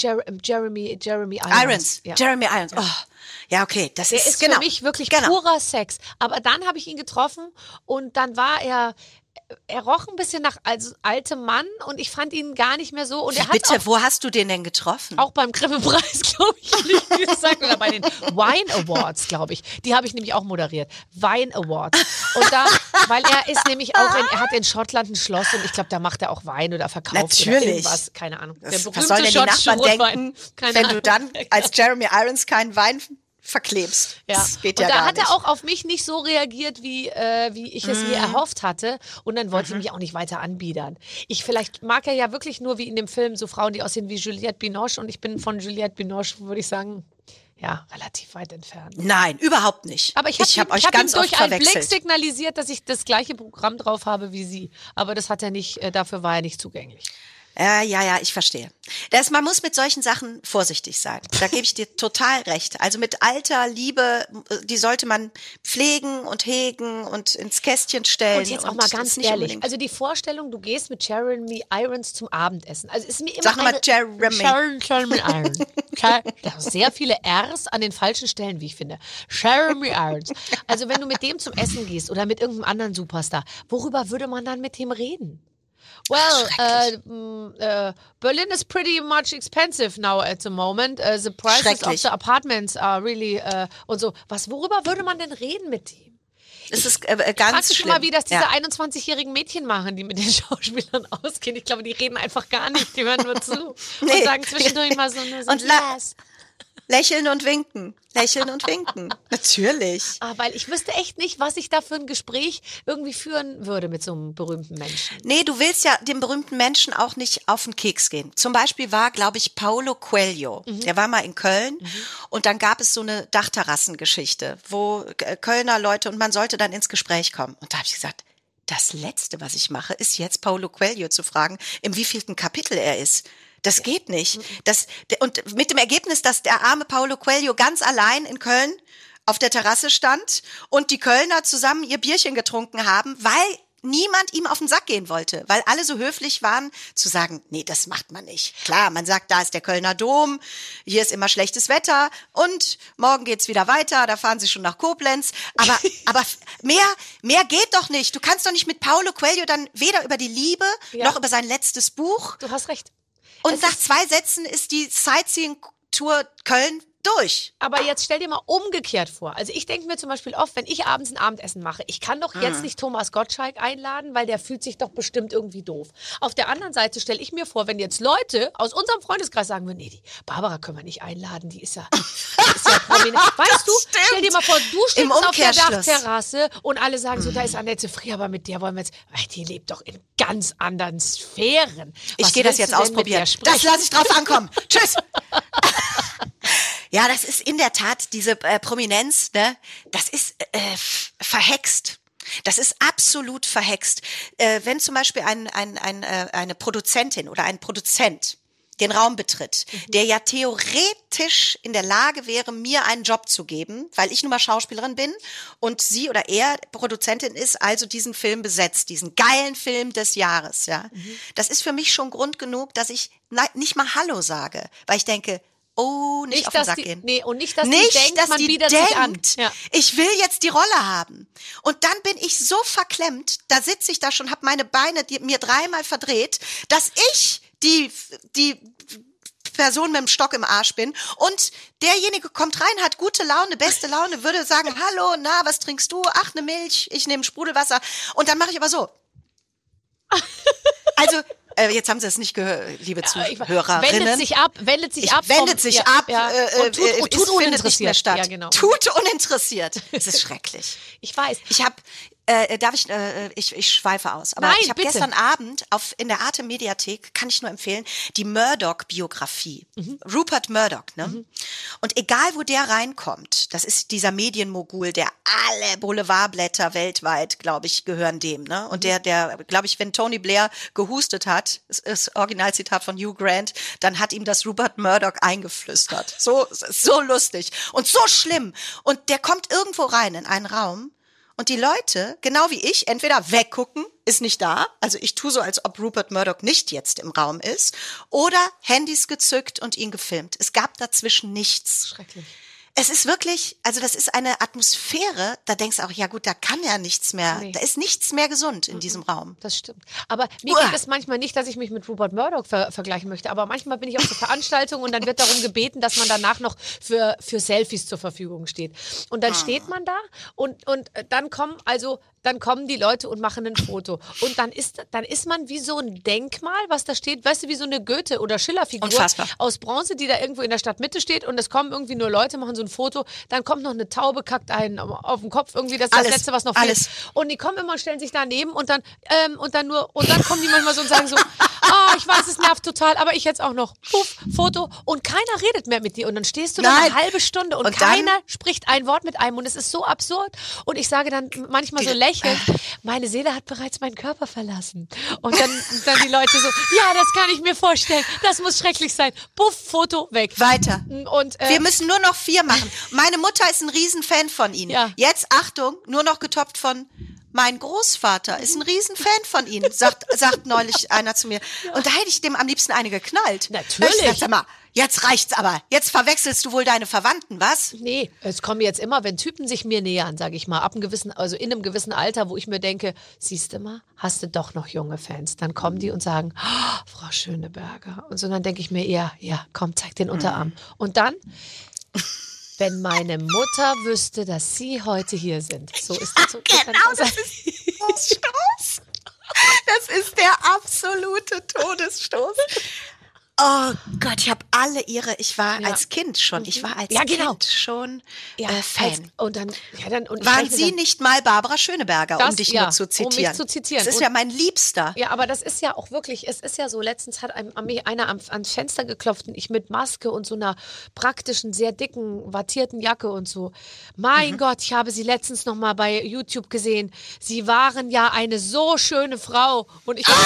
Jeremy Irons. Ja. Jeremy Irons. Oh. Ja, okay, das der ist für mich wirklich purer Sex. Aber dann habe ich ihn getroffen und dann war er roch ein bisschen nach altem Mann und ich fand ihn gar nicht mehr so. Und wo hast du den denn getroffen? Auch beim Grimme-Preis, glaube ich, wie gesagt, oder bei den Wine Awards, glaube ich. Die habe ich nämlich auch moderiert. Wine Awards. Und da, weil er ist nämlich auch, er hat in Schottland ein Schloss und ich glaube, da macht er auch Wein oder verkauft oder irgendwas. Keine Ahnung. Was sollen denn die Nachbarn denken, wenn du dann als Jeremy Irons keinen Wein verklebst. Ja. Das geht ja gar nicht. Und da hat er auch auf mich nicht so reagiert, wie ich es mir erhofft hatte. Und dann wollte ich mich auch nicht weiter anbiedern. Vielleicht mag er ja wirklich nur wie in dem Film so Frauen, die aussehen wie Juliette Binoche. Und ich bin von Juliette Binoche, würde ich sagen, ja, relativ weit entfernt. Nein, überhaupt nicht. Aber ich hab ihm durch einen Blick signalisiert, dass ich das gleiche Programm drauf habe wie Sie. Aber das hat er nicht, dafür war er nicht zugänglich. Ja, ich verstehe. Man muss mit solchen Sachen vorsichtig sein. Da gebe ich dir total recht. Also mit alter Liebe, die sollte man pflegen und hegen und ins Kästchen stellen. Und jetzt auch mal ganz ehrlich, also die Vorstellung, du gehst mit Jeremy Irons zum Abendessen. Also ist mir immer Sag mal Jeremy Irons. Sehr viele R's an den falschen Stellen, wie ich finde. Jeremy Irons. Also wenn du mit dem zum Essen gehst oder mit irgendeinem anderen Superstar, worüber würde man dann mit dem reden? Well, Berlin is pretty much expensive now at the moment. The prices of the apartments are really und so. Worüber würde man denn reden mit ihm? Es ist ganz schlimm. Mal, wie das diese 21-jährigen Mädchen machen, die mit den Schauspielern ausgehen. Ich glaube, die reden einfach gar nicht. Die hören nur zu und sagen zwischendurch mal so und yes. Lächeln und winken. Natürlich. Weil ich wüsste echt nicht, was ich da für ein Gespräch irgendwie führen würde mit so einem berühmten Menschen. Nee, du willst ja dem berühmten Menschen auch nicht auf den Keks gehen. Zum Beispiel war, glaube ich, Paulo Coelho. Der war mal in Köln und dann gab es so eine Dachterrassengeschichte, wo Kölner Leute und man sollte dann ins Gespräch kommen. Und da habe ich gesagt, das Letzte, was ich mache, ist jetzt Paulo Coelho zu fragen, im wievielten Kapitel er ist. Das geht nicht. Und mit dem Ergebnis, dass der arme Paulo Coelho ganz allein in Köln auf der Terrasse stand und die Kölner zusammen ihr Bierchen getrunken haben, weil niemand ihm auf den Sack gehen wollte, weil alle so höflich waren zu sagen, nee, das macht man nicht. Klar, man sagt, da ist der Kölner Dom, hier ist immer schlechtes Wetter und morgen geht's wieder weiter, da fahren sie schon nach Koblenz. Aber mehr geht doch nicht. Du kannst doch nicht mit Paulo Coelho dann weder über die Liebe noch über sein letztes Buch. Du hast recht. Und nach 2 Sätzen ist die Sightseeing-Tour Köln durch. Aber jetzt stell dir mal umgekehrt vor. Also ich denke mir zum Beispiel oft, wenn ich abends ein Abendessen mache, ich kann doch jetzt nicht Thomas Gottschalk einladen, weil der fühlt sich doch bestimmt irgendwie doof. Auf der anderen Seite stelle ich mir vor, wenn jetzt Leute aus unserem Freundeskreis sagen würden, nee, die Barbara können wir nicht einladen, die ist ja prominent. Weißt du, stell dir mal vor, du stehst auf der Dachterrasse und alle sagen so, da ist Annette Frier, aber mit der wollen wir jetzt, die lebt doch in ganz anderen Sphären. Ich gehe das jetzt ausprobieren. Das lasse ich drauf ankommen. Tschüss. Ja, das ist in der Tat diese Prominenz, ne? Das ist verhext. Das ist absolut verhext. Wenn zum Beispiel eine Produzentin oder ein Produzent den Raum betritt, der ja theoretisch in der Lage wäre, mir einen Job zu geben, weil ich nun mal Schauspielerin bin und sie oder er Produzentin ist, also diesen Film besetzt, diesen geilen Film des Jahres, ja. Das ist für mich schon Grund genug, dass ich nicht mal Hallo sage, weil ich denke, nicht auf den Sack gehen. Nee, und nicht, dass die denkt, man bietet sich an. Ja. Ich will jetzt die Rolle haben. Und dann bin ich so verklemmt, da sitze ich da schon, habe meine Beine mir 3-mal verdreht, dass ich die Person mit dem Stock im Arsch bin und derjenige kommt rein, hat gute Laune, beste Laune, würde sagen, hallo, na, was trinkst du? Ach, eine Milch, ich nehme Sprudelwasser. Und dann mache ich aber so. Also, jetzt haben Sie es nicht gehört, liebe Zuhörerinnen. Wendet sich ab. Und tut uninteressiert statt. Ja, genau. Tut uninteressiert. Es ist schrecklich. Ich weiß. Ich habe ich schweife aus. Aber Nein, ich habe bitte. gestern Abend in der Arte Mediathek, kann ich nur empfehlen, die Murdoch-Biografie. Rupert Murdoch, ne? Und egal, wo der reinkommt, das ist dieser Medienmogul, der alle Boulevardblätter weltweit, glaube ich, gehören dem, ne? Und der, glaube ich, wenn Tony Blair gehustet hat, das Originalzitat von Hugh Grant, dann hat ihm das Rupert Murdoch eingeflüstert. So lustig und so schlimm. Und der kommt irgendwo rein in einen Raum, und die Leute, genau wie ich, entweder weggucken, ist nicht da, also ich tue so, als ob Rupert Murdoch nicht jetzt im Raum ist, oder Handys gezückt und ihn gefilmt. Es gab dazwischen nichts. Schrecklich. Es ist wirklich, also das ist eine Atmosphäre, da denkst du auch, ja gut, da kann ja nichts mehr, da ist nichts mehr gesund in diesem Raum. Das stimmt. Aber mir geht es manchmal nicht, dass ich mich mit Rupert Murdoch vergleichen möchte, aber manchmal bin ich auf so Veranstaltungen und dann wird darum gebeten, dass man danach noch für Selfies zur Verfügung steht. Und dann steht man da und dann kommen die Leute und machen ein Foto. Und dann ist man wie so ein Denkmal, was da steht, weißt du, wie so eine Goethe- oder Schiller-Figur aus Bronze, die da irgendwo in der Stadtmitte steht und es kommen irgendwie nur Leute, machen so ein Foto, dann kommt noch eine Taube, kackt einen auf den Kopf, irgendwie, das ist das Letzte, was noch fehlt. Und die kommen immer und stellen sich daneben und dann kommen die manchmal so und sagen so, ich weiß, es nervt total, aber ich jetzt auch noch, puff, Foto und keiner redet mehr mit dir und dann stehst du da eine halbe Stunde und keiner spricht ein Wort mit einem und es ist so absurd und ich sage dann manchmal so lächelnd, meine Seele hat bereits meinen Körper verlassen. Und dann die Leute so, ja, das kann ich mir vorstellen. Das muss schrecklich sein. Puff, Foto, weg. Weiter. Und, wir müssen nur noch 4 machen. Meine Mutter ist ein Riesenfan von Ihnen. Ja. Jetzt, Achtung, nur noch getoppt von mein Großvater ist ein Riesenfan von Ihnen, sagt neulich einer zu mir. Und da hätte ich dem am liebsten eine geknallt. Natürlich. Ich dachte, sag mal, jetzt reicht's aber. Jetzt verwechselst du wohl deine Verwandten, was? Nee, es kommen jetzt immer, wenn Typen sich mir nähern, sage ich mal, in einem gewissen Alter, wo ich mir denke, siehst du mal, hast du doch noch junge Fans. Dann kommen die und sagen, Frau Schöneberger. Und so, dann denke ich mir eher, ja, komm, zeig den Unterarm. Und dann... Wenn meine Mutter wüsste, dass Sie heute hier sind. So ist das. So, genau, das ist Todesstoß. Das ist der absolute Todesstoß. Oh Gott, ich war als Kind schon, Kind schon Fan. Waren Sie nicht mal Barbara Schöneberger, um dich nur zu zitieren? Um mich zu zitieren. Das ist ja mein Liebster. Ja, aber das ist ja auch wirklich, es ist ja so, letztens hat einer ans Fenster geklopft und ich mit Maske und so einer praktischen, sehr dicken, wattierten Jacke und so. Mein Gott, ich habe Sie letztens noch mal bei YouTube gesehen. Sie waren ja eine so schöne Frau. Und ich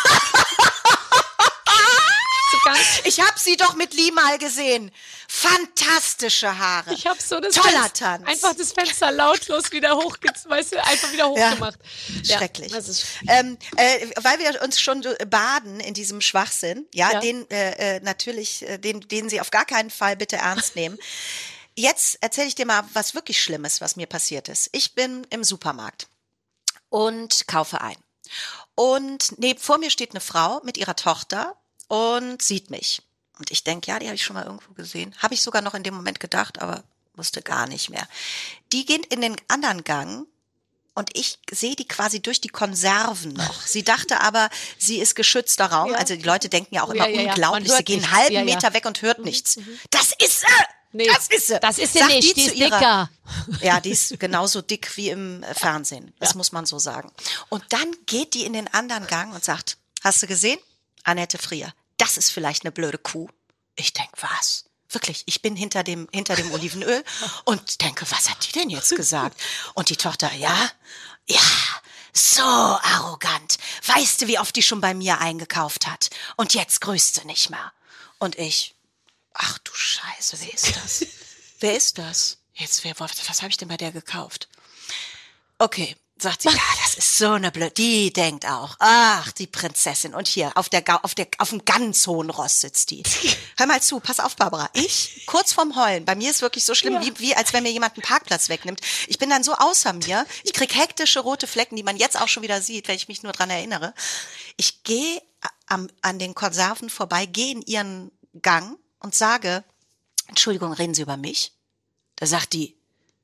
Ich habe sie doch mit Limal gesehen. Fantastische Haare. Ich habe so Tanz. Einfach das Fenster lautlos wieder hochgemacht. Ja, schrecklich. Das ist weil wir uns schon baden in diesem Schwachsinn, den den Sie auf gar keinen Fall bitte ernst nehmen. Jetzt erzähle ich dir mal was wirklich Schlimmes, was mir passiert ist. Ich bin im Supermarkt und kaufe ein. Und vor mir steht eine Frau mit ihrer Tochter. und sieht mich. Und ich denke, ja, die habe ich schon mal irgendwo gesehen. Habe ich sogar noch in dem Moment gedacht, aber wusste gar nicht mehr. Die geht in den anderen Gang und ich sehe die quasi durch die Konserven noch. Sie dachte aber, sie ist geschützter Raum. Ja. Also die Leute denken ja auch immer unglaublich. Sie gehen einen halben Meter weg und hört nichts. Das ist sie! Nee, das ist sie! Das ist sie nicht, die ist dicker. Ja, die ist genauso dick wie im Fernsehen. Das muss man so sagen. Und dann geht die in den anderen Gang und sagt, hast du gesehen? Annette Frier, das ist vielleicht eine blöde Kuh. Ich denke, was? Wirklich, ich bin hinter dem Olivenöl und denke, was hat die denn jetzt gesagt? Und die Tochter, ja, so arrogant. Weißt du, wie oft die schon bei mir eingekauft hat? Und jetzt grüßt sie nicht mehr. Und ich, ach du Scheiße, wer ist das? Wer ist das? Jetzt, was habe ich denn bei der gekauft? Okay, sagt sie, ja, das ist so eine blöde, die denkt auch, ach, die Prinzessin. Und hier, auf dem ganz hohen Ross sitzt die. Hör mal zu, pass auf, Barbara. Ich, kurz vorm Heulen, bei mir ist wirklich so schlimm, wie als wenn mir jemand einen Parkplatz wegnimmt. Ich bin dann so außer mir, ich krieg hektische rote Flecken, die man jetzt auch schon wieder sieht, wenn ich mich nur dran erinnere. Ich gehe an den Konserven vorbei, gehe in ihren Gang und sage, Entschuldigung, reden Sie über mich? Da sagt die,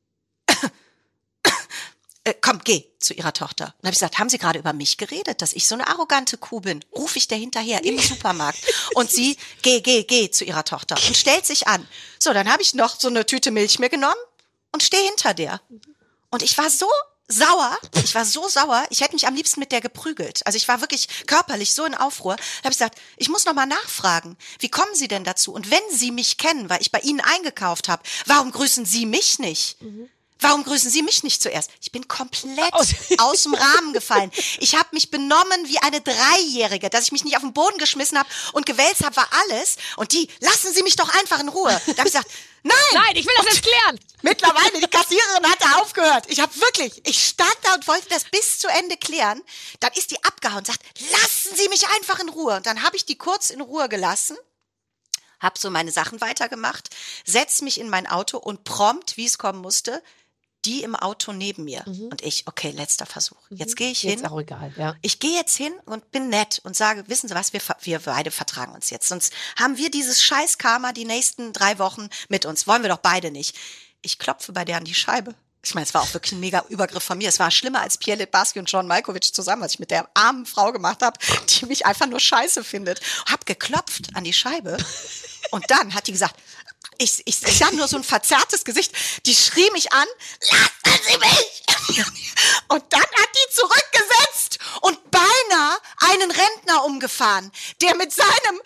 komm, geh zu ihrer Tochter. Und habe ich gesagt, haben Sie gerade über mich geredet, dass ich so eine arrogante Kuh bin? Ruf ich der hinterher im Supermarkt. Und sie, geh zu ihrer Tochter und stellt sich an. So, dann habe ich noch so eine Tüte Milch mir genommen und stehe hinter der. Und ich war so sauer, ich hätte mich am liebsten mit der geprügelt. Also ich war wirklich körperlich so in Aufruhr. Da habe ich gesagt, ich muss noch mal nachfragen, wie kommen Sie denn dazu? Und wenn Sie mich kennen, weil ich bei Ihnen eingekauft habe, warum grüßen Sie mich nicht? Warum grüßen Sie mich nicht zuerst? Ich bin komplett aus dem Rahmen gefallen. Ich habe mich benommen wie eine Dreijährige, dass ich mich nicht auf den Boden geschmissen habe und gewälzt habe, war alles. Und die, lassen Sie mich doch einfach in Ruhe. Da habe ich gesagt, nein, ich will das jetzt klären. Mittlerweile, die Kassiererin hatte aufgehört. Ich stand da und wollte das bis zu Ende klären. Dann ist die abgehauen und sagt, lassen Sie mich einfach in Ruhe. Und dann habe ich die kurz in Ruhe gelassen. Hab so meine Sachen weitergemacht, setz mich in mein Auto und prompt, wie es kommen musste, die im Auto neben mir. Und ich, okay, letzter Versuch. Jetzt gehe ich hin. Jetzt auch egal, ja. Ich gehe jetzt hin und bin nett und sage, wissen Sie was, wir beide vertragen uns jetzt. Sonst haben wir dieses scheiß Karma die nächsten 3 Wochen mit uns. Wollen wir doch beide nicht. Ich klopfe bei der an die Scheibe. Ich meine, es war auch wirklich ein mega Übergriff von mir. Es war schlimmer als Pierre Littbarski und John Malkovich zusammen, was ich mit der armen Frau gemacht habe, die mich einfach nur scheiße findet. Hab geklopft an die Scheibe und dann hat die gesagt, ich habe nur so ein verzerrtes Gesicht, die schrie mich an, lassen Sie mich! Und dann hat die zurückgesetzt und beinahe einen Rentner umgefahren, der mit seinem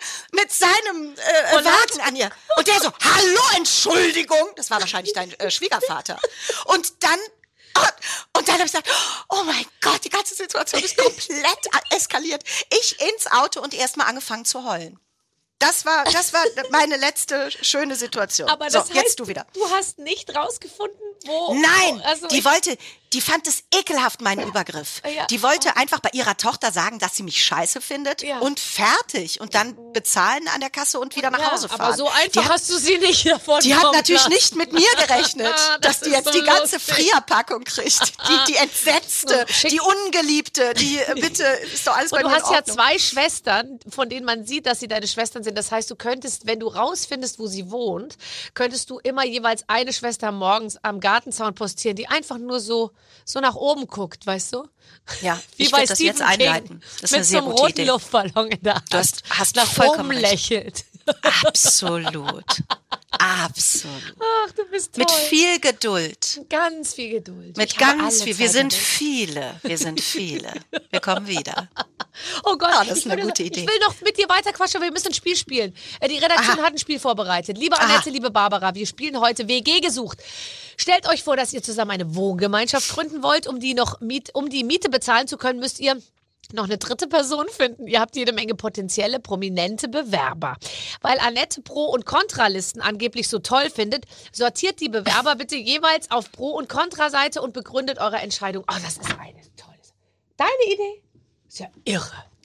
Wagen an ihr. Und der so, hallo, Entschuldigung. Das war wahrscheinlich dein Schwiegervater. Und dann habe ich gesagt, oh mein Gott, die ganze Situation ist komplett eskaliert. Ich ins Auto und erstmal angefangen zu heulen. Das war meine letzte schöne Situation. Aber das heißt, jetzt du wieder. Du hast nicht rausgefunden, wo... Nein, die fand es ekelhaft, meinen Übergriff. Ja. Die wollte einfach bei ihrer Tochter sagen, dass sie mich scheiße findet und fertig. Und dann bezahlen an der Kasse und wieder nach Hause fahren. Aber so einfach hast du sie nicht davon. Die hat natürlich nicht mit mir gerechnet, dass die jetzt so die ganze lustig. Frierpackung kriegt. Die Entsetzte, die Ungeliebte, die, bitte, ist doch alles bei Und mir du in hast ja Ordnung. 2 Schwestern, von denen man sieht, dass sie deine Schwestern sind. Das heißt, du könntest, wenn du rausfindest, wo sie wohnt, könntest du immer jeweils eine Schwester morgens am Gartenzaun postieren, die einfach nur so nach oben guckt, weißt du? Ja, Wie ich bei werde das jetzt Stephen King, einleiten. Das ist mit eine sehr so einem gute roten Idee. Luftballon in der Hand. Du hast nach vollkommen oben recht. lächelt. Absolut. Absolut. Ach, du bist toll. Mit viel Geduld. Ganz viel Geduld. Mit Ich habe ganz alle viel. Wir Zeit sind der Welt. viele. Wir sind viele. Wir kommen wieder. Oh Gott, Ja, das ist ich eine würde- gute Idee. Ich will noch mit dir weiter quatschen, aber wir müssen ein Spiel spielen. Die Redaktion hat ein Spiel vorbereitet. Liebe Annette, liebe Barbara, wir spielen heute WG gesucht. Stellt euch vor, dass ihr zusammen eine Wohngemeinschaft gründen wollt. Um die Miete bezahlen zu können, müsst ihr noch eine dritte Person finden. Ihr habt jede Menge potenzielle, prominente Bewerber. Weil Annette Pro- und Kontralisten angeblich so toll findet, sortiert die Bewerber bitte jeweils auf Pro- und Kontraseite und begründet eure Entscheidung. Oh, das ist eine tolle Sache. Deine Idee? Ist ja irre.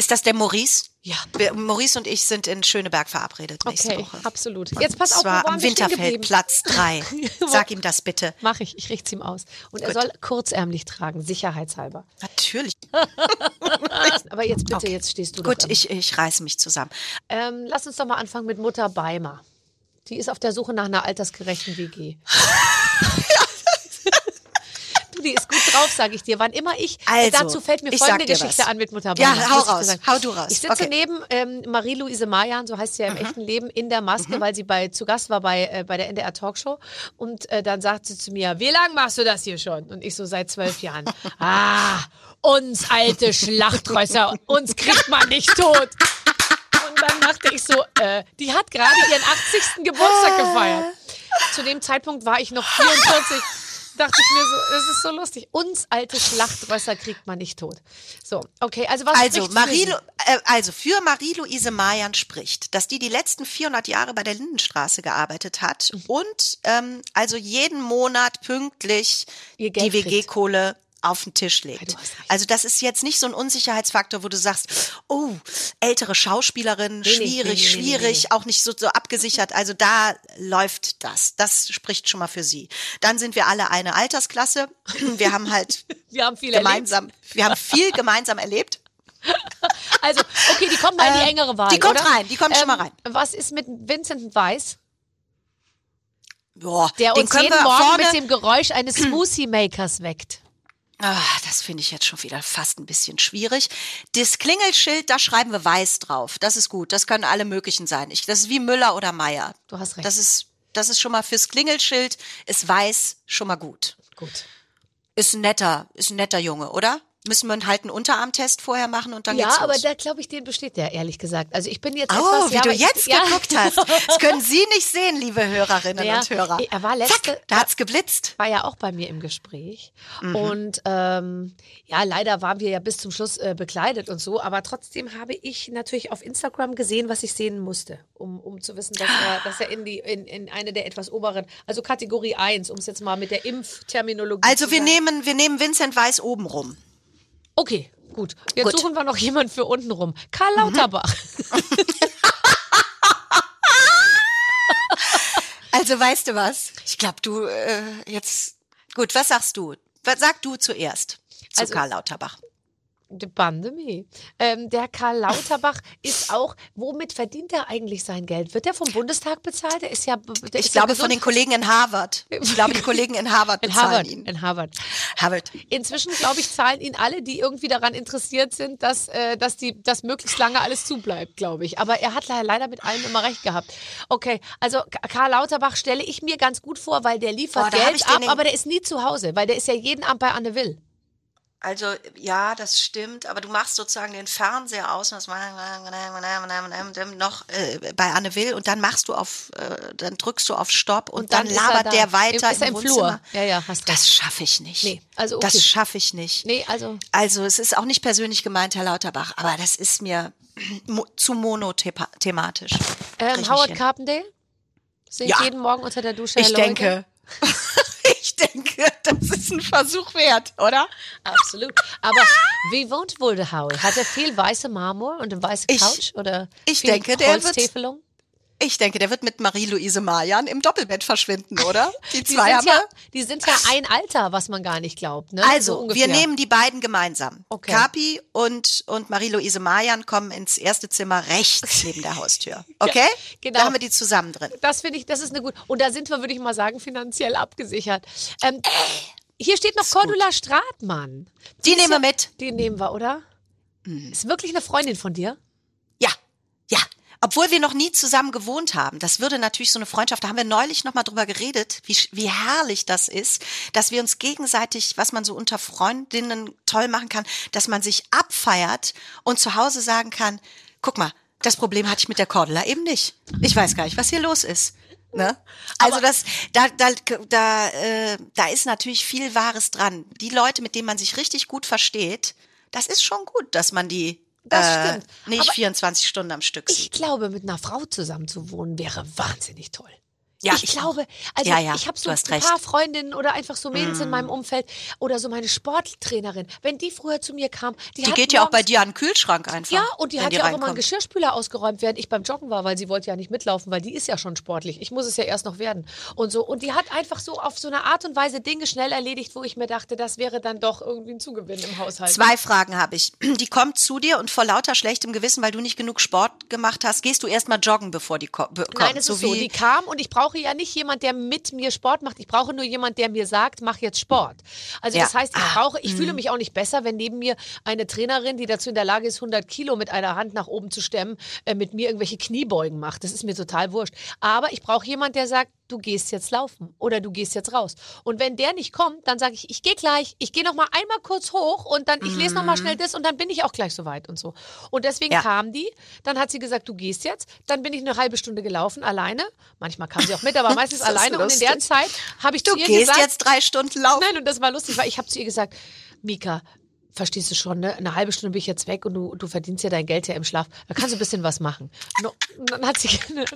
Ist das der Maurice? Ja. Maurice und ich sind in Schöneberg verabredet nächste Okay, Woche. absolut. Jetzt pass auf, Und zwar wo waren am wir stehen Winterfeld, geblieben? Platz 3. Sag ihm das bitte. Mach ich richte ihm aus. Und er soll kurzärmlich tragen, sicherheitshalber. Natürlich. Aber jetzt bitte, Okay. jetzt stehst du Gut, doch. ich reiße mich zusammen. Lass uns doch mal anfangen mit Mutter Beimer. Die ist auf der Suche nach einer altersgerechten WG. Du, die ist gut drauf, sage ich dir. Wann immer Also, dazu fällt mir ich folgende sag dir Geschichte was. an mit Mutter Ja, Beimer. hau muss ich dir raus, sagen. hau du raus. Ich sitze Okay. neben Marie-Louise Mayan, so heißt sie ja im echten Leben, in der Maske, weil sie zu Gast war bei der NDR Talkshow. Und dann sagt sie zu mir, wie lange machst du das hier schon? Und ich so, seit 12 Jahren. Uns alte Schlachtrösser, uns kriegt man nicht tot. Und dann dachte ich so, die hat gerade ihren 80. Geburtstag gefeiert. Zu dem Zeitpunkt war ich noch 44. Dachte ich mir so, das ist so lustig. Uns alte Schlachtrösser kriegt man nicht tot. So, okay, also was spricht für sie? Für Marie-Louise Mayan spricht, dass die letzten 400 Jahre bei der Lindenstraße gearbeitet hat und also jeden Monat pünktlich Ihr Geld die kriegt. WG-Kohle auf den Tisch legt. Ja, du hast recht. Also das ist jetzt nicht so ein Unsicherheitsfaktor, wo du sagst, oh, ältere Schauspielerin, schwierig, auch nicht so abgesichert. Also da läuft das. Das spricht schon mal für sie. Dann sind wir alle eine Altersklasse. Wir haben halt Wir haben viel wir haben viel gemeinsam erlebt. Also, okay, die kommt mal in die engere Wahl, die kommt oder? rein, die kommt schon mal rein. Was ist mit Vincent Weiss, Boah, der den uns können jeden wir Morgen vorne, mit dem Geräusch eines Smoothie-Makers weckt? Das finde ich jetzt schon wieder fast ein bisschen schwierig. Das Klingelschild, da schreiben wir Weiß drauf. Das ist gut. Das können alle möglichen sein. Das ist wie Müller oder Meier. Du hast recht. Das ist schon mal fürs Klingelschild, ist Weiß schon mal gut. Gut. Ist ein netter Junge, oder? Müssen wir halt einen Unterarmtest vorher machen und dann Ja, geht's aber los. da glaube ich, den besteht der, ehrlich gesagt. Also ich bin jetzt Oh, etwas... wie ja, du aber jetzt geguckt hast. Das können Sie nicht sehen, liebe Hörerinnen Ja, und Hörer. er war Zack, da hat's geblitzt. war ja auch bei mir im Gespräch. Und ja, leider waren wir ja bis zum Schluss bekleidet und so, aber trotzdem habe ich natürlich auf Instagram gesehen, was ich sehen musste, um zu wissen, dass er in eine der etwas oberen, also Kategorie 1, um es jetzt mal mit der Impfterminologie Also zu wir sagen. nehmen Vincent Weiss oben rum. Okay, gut. Jetzt Gut. suchen wir noch jemanden für unten rum. Karl Lauterbach. Also weißt du was? Ich glaube, du jetzt... Gut, was sagst du? Was sag du zuerst zu Also- Karl Lauterbach? Die Pandemie. Der Karl Lauterbach ist auch, womit verdient er eigentlich sein Geld? Wird er vom Bundestag bezahlt? Der ist ja, Ich glaube von den Kollegen in Harvard. Ich glaube, die Kollegen in Harvard bezahlen ihn. In Harvard. Harvard. Inzwischen, glaube ich, zahlen ihn alle, die irgendwie daran interessiert sind, dass möglichst lange alles zubleibt, glaube ich. Aber er hat leider mit allem immer recht gehabt. Okay, also Karl Lauterbach stelle ich mir ganz gut vor, weil der liefert Boah, da hab ich Geld ab, den- aber der ist nie zu Hause, weil der ist ja jeden Abend bei Anne Will. Also ja, das stimmt, aber du machst sozusagen den Fernseher aus und das noch bei Anne Will und dann dann drückst du auf Stopp und dann ist er labert da. der weiter Ist er im im Wohnzimmer. Flur? Ja, hast recht. Das schaffe ich nicht. Nee, also okay. Das schaffe ich nicht. Nee, also Also es ist auch nicht persönlich gemeint, Herr Lauterbach, aber das ist mir zu monothematisch. Krieg ich Howard hin. Carpendale singt Ja. jeden Morgen unter der Dusche. Ich Hello denke, das ist ein Versuch wert, oder? Absolut. Aber wie wohnt wohl der Howard? Hat er viel weiße Marmor und eine weiße Couch? Oder ich viel denke, der wird- Holztäfelung? Ich denke, der wird mit Marie-Louise Mayan im Doppelbett verschwinden, oder? Die Die zwei sind, haben ja, wir. die sind ja ein Alter, was man gar nicht glaubt. Ne? Also, So ungefähr. wir nehmen die beiden gemeinsam. Okay. Kapi und Marie-Louise Mayan kommen ins erste Zimmer rechts neben der Haustür. Okay? genau. Da haben wir die zusammen drin. Das finde ich, das ist eine gute. Und da sind wir, würde ich mal sagen, finanziell abgesichert. Hier steht noch Cordula Stratmann. Die ist nehmen wir mit. Die nehmen wir, oder? Ist wirklich eine Freundin von dir? Ja, ja. Obwohl wir noch nie zusammen gewohnt haben. Das würde natürlich so eine Freundschaft, da haben wir neulich noch mal drüber geredet, wie herrlich das ist, dass wir uns gegenseitig, was man so unter Freundinnen toll machen kann, dass man sich abfeiert und zu Hause sagen kann, guck mal, das Problem hatte ich mit der Cordula eben nicht. Ich weiß gar nicht, was hier los ist. Ne? Also da ist natürlich viel Wahres dran. Die Leute, mit denen man sich richtig gut versteht, das ist schon gut, dass man die Das stimmt. nicht Aber 24 Stunden am Stück ich sieht. glaube, mit einer Frau zusammen zu wohnen wäre wahnsinnig toll. Ja, ich glaube, also Ja, ich habe so du ein hast recht. paar Freundinnen oder einfach so Mädels in meinem Umfeld oder so meine Sporttrainerin, wenn die früher zu mir kam, Die hat geht ja auch bei morgens- dir an den Kühlschrank einfach. Ja, und die wenn hat ja auch immer einen reinkommt. Geschirrspüler ausgeräumt, während ich beim Joggen war, weil sie wollte ja nicht mitlaufen, weil die ist ja schon sportlich. Ich muss es ja erst noch werden. Und so. Und die hat einfach so auf so eine Art und Weise Dinge schnell erledigt, wo ich mir dachte, das wäre dann doch irgendwie ein Zugewinn im Haushalt. 2 Fragen habe ich. Die kommt zu dir und vor lauter schlechtem Gewissen, weil du nicht genug Sport gemacht hast, gehst du erst mal joggen, bevor die kommt. Nein, es ist so, die kam und ich brauche ja nicht jemand, der mit mir Sport macht. Ich brauche nur jemand, der mir sagt, mach jetzt Sport. Also Ja. das heißt, ich fühle mich auch nicht besser, wenn neben mir eine Trainerin, die dazu in der Lage ist, 100 Kilo mit einer Hand nach oben zu stemmen, mit mir irgendwelche Kniebeugen macht. Das ist mir total wurscht. Aber ich brauche jemand, der sagt, du gehst jetzt laufen oder du gehst jetzt raus. Und wenn der nicht kommt, dann sage ich gehe gleich, ich gehe noch mal einmal kurz hoch und dann, ich lese noch mal schnell das und dann bin ich auch gleich soweit und so. Und deswegen Ja. kam die, dann hat sie gesagt, du gehst jetzt, dann bin ich eine halbe Stunde gelaufen, alleine. Manchmal kam sie auch mit, aber meistens Ist das alleine. Und in der lustig. Zeit habe ich Du zu ihr gehst gesagt, jetzt 3 Stunden laufen. nein, und das war lustig, weil ich habe zu ihr gesagt, Mika, verstehst du schon, ne? Eine halbe Stunde bin ich jetzt weg und du verdienst ja dein Geld ja im Schlaf. Da kannst du ein bisschen was machen. Und dann hat sie,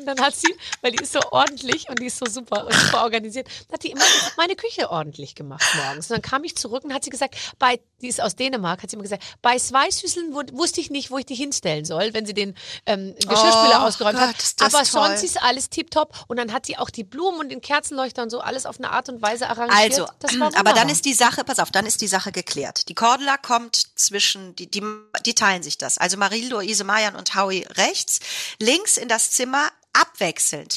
weil die ist so ordentlich und die ist so super und super organisiert, hat die immer meine Küche ordentlich gemacht morgens. Und dann kam ich zurück und hat sie gesagt, die ist aus Dänemark, hat sie immer gesagt, bei Schüsseln wusste ich nicht, wo ich die hinstellen soll, wenn sie den Geschirrspüler ausgeräumt Gott, hat. ist das Aber toll. sonst ist alles tipptopp. Und dann hat sie auch die Blumen und den Kerzenleuchter und so alles auf eine Art und Weise arrangiert. Also, Das war aber dann wunderbar. ist die Sache, pass auf, dann ist die Sache geklärt. Die Cordula kommt zwischen, die teilen sich das. Also Marie-Louise Mayan und Howie rechts, links in das Zimmer abwechselnd.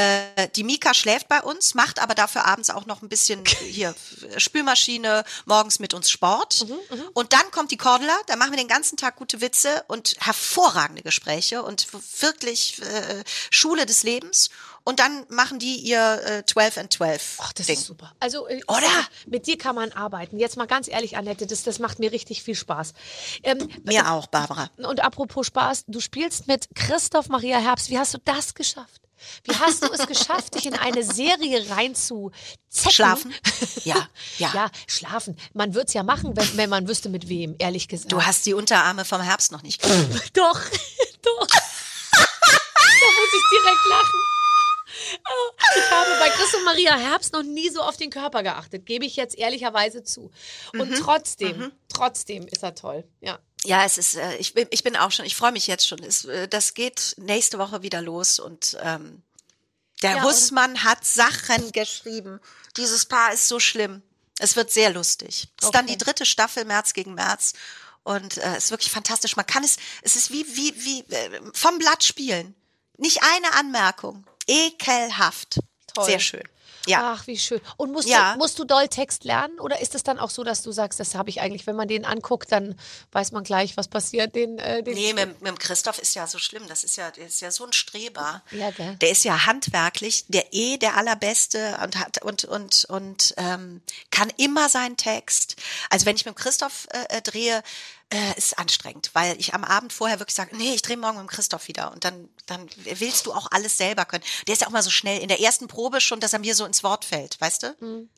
Die Mika schläft bei uns, macht aber dafür abends auch noch ein bisschen hier Spülmaschine, morgens mit uns Sport. Und dann kommt die Cordula, da machen wir den ganzen Tag gute Witze und hervorragende Gespräche und wirklich Schule des Lebens. Und dann machen die ihr 12 and 12 Ach, das Ding. ist super. Also, Oder? mit dir kann man arbeiten. Jetzt mal ganz ehrlich, Annette, das macht mir richtig viel Spaß. Mir auch, Barbara. Und apropos Spaß, du spielst mit Christoph Maria Herbst. Wie hast du das geschafft? Wie hast du es geschafft, dich in eine Serie reinzuzecken? Schlafen? Ja. Ja, schlafen. Man würde es ja machen, wenn man wüsste mit wem, ehrlich gesagt. Du hast die Unterarme vom Herbst noch nicht gesehen. Doch. Da muss ich direkt lachen. Ich habe bei Christoph Maria Herbst noch nie so auf den Körper geachtet, gebe ich jetzt ehrlicherweise zu. Und trotzdem ist er toll. Ja. Ja, es ist, ich bin auch schon, ich freue mich jetzt schon. Das geht nächste Woche wieder los und der Ja, Hussmann hat Sachen geschrieben. Dieses Paar ist so schlimm. Es wird sehr lustig. Es ist dann die 3. Staffel, März gegen März. Und es ist wirklich fantastisch. Man kann es ist wie vom Blatt spielen. Nicht eine Anmerkung. Ekelhaft. Toll. Sehr schön. Ja. Ach, wie schön. Und Ja. musst du doll Text lernen? Oder ist es dann auch so, dass du sagst, das habe ich eigentlich, wenn man den anguckt, dann weiß man gleich, was passiert? Nee, mit dem Christoph ist ja so schlimm. Der ist ja so ein Streber. Ja, gell. Der ist ja handwerklich, der allerbeste und kann immer seinen Text. Also wenn ich mit dem Christoph drehe, ist anstrengend, weil ich am Abend vorher wirklich sage, nee, ich drehe morgen mit dem Christoph wieder und dann willst du auch alles selber können. Der ist ja auch mal so schnell in der ersten Probe schon, dass er mir so ins Wort fällt, weißt du?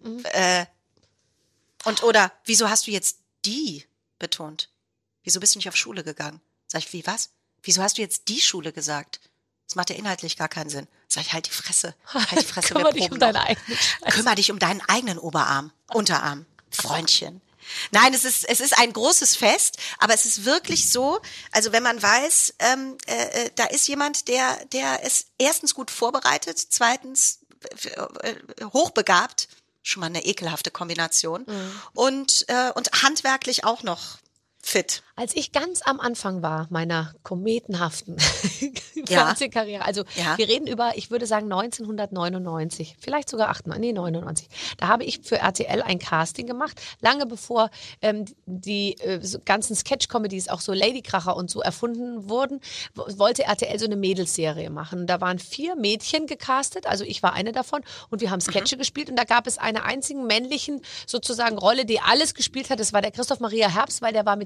Oder wieso hast du jetzt die betont? Wieso bist du nicht auf Schule gegangen? Sag ich, wie, was? Wieso hast du jetzt die Schule gesagt? Das macht ja inhaltlich gar keinen Sinn. Sag ich, halt die Fresse. Halt die Fresse, wir Kümmere dich proben um deine noch. eigene Scheiße. Kümmere dich um deinen eigenen Unterarm, Freundchen. Nein, es ist ein großes Fest, aber es ist wirklich so, also wenn man weiß, da ist jemand, der ist erstens gut vorbereitet, zweitens hochbegabt, schon mal eine ekelhafte Kombination, und handwerklich auch noch fit. Als ich ganz am Anfang war, meiner kometenhaften Ja. Fernsehkarriere, also Ja. wir reden über, ich würde sagen 1999, vielleicht sogar 99. Da habe ich für RTL ein Casting gemacht, lange bevor die so ganzen Sketch-Comedies, auch so Ladykracher und so erfunden wurden, wollte RTL so eine Mädelsserie machen. Und da waren 4 Mädchen gecastet, also ich war eine davon und wir haben Sketche gespielt und da gab es einen einzigen männlichen sozusagen Rolle, die alles gespielt hat, das war der Christoph Maria Herbst, weil der war mit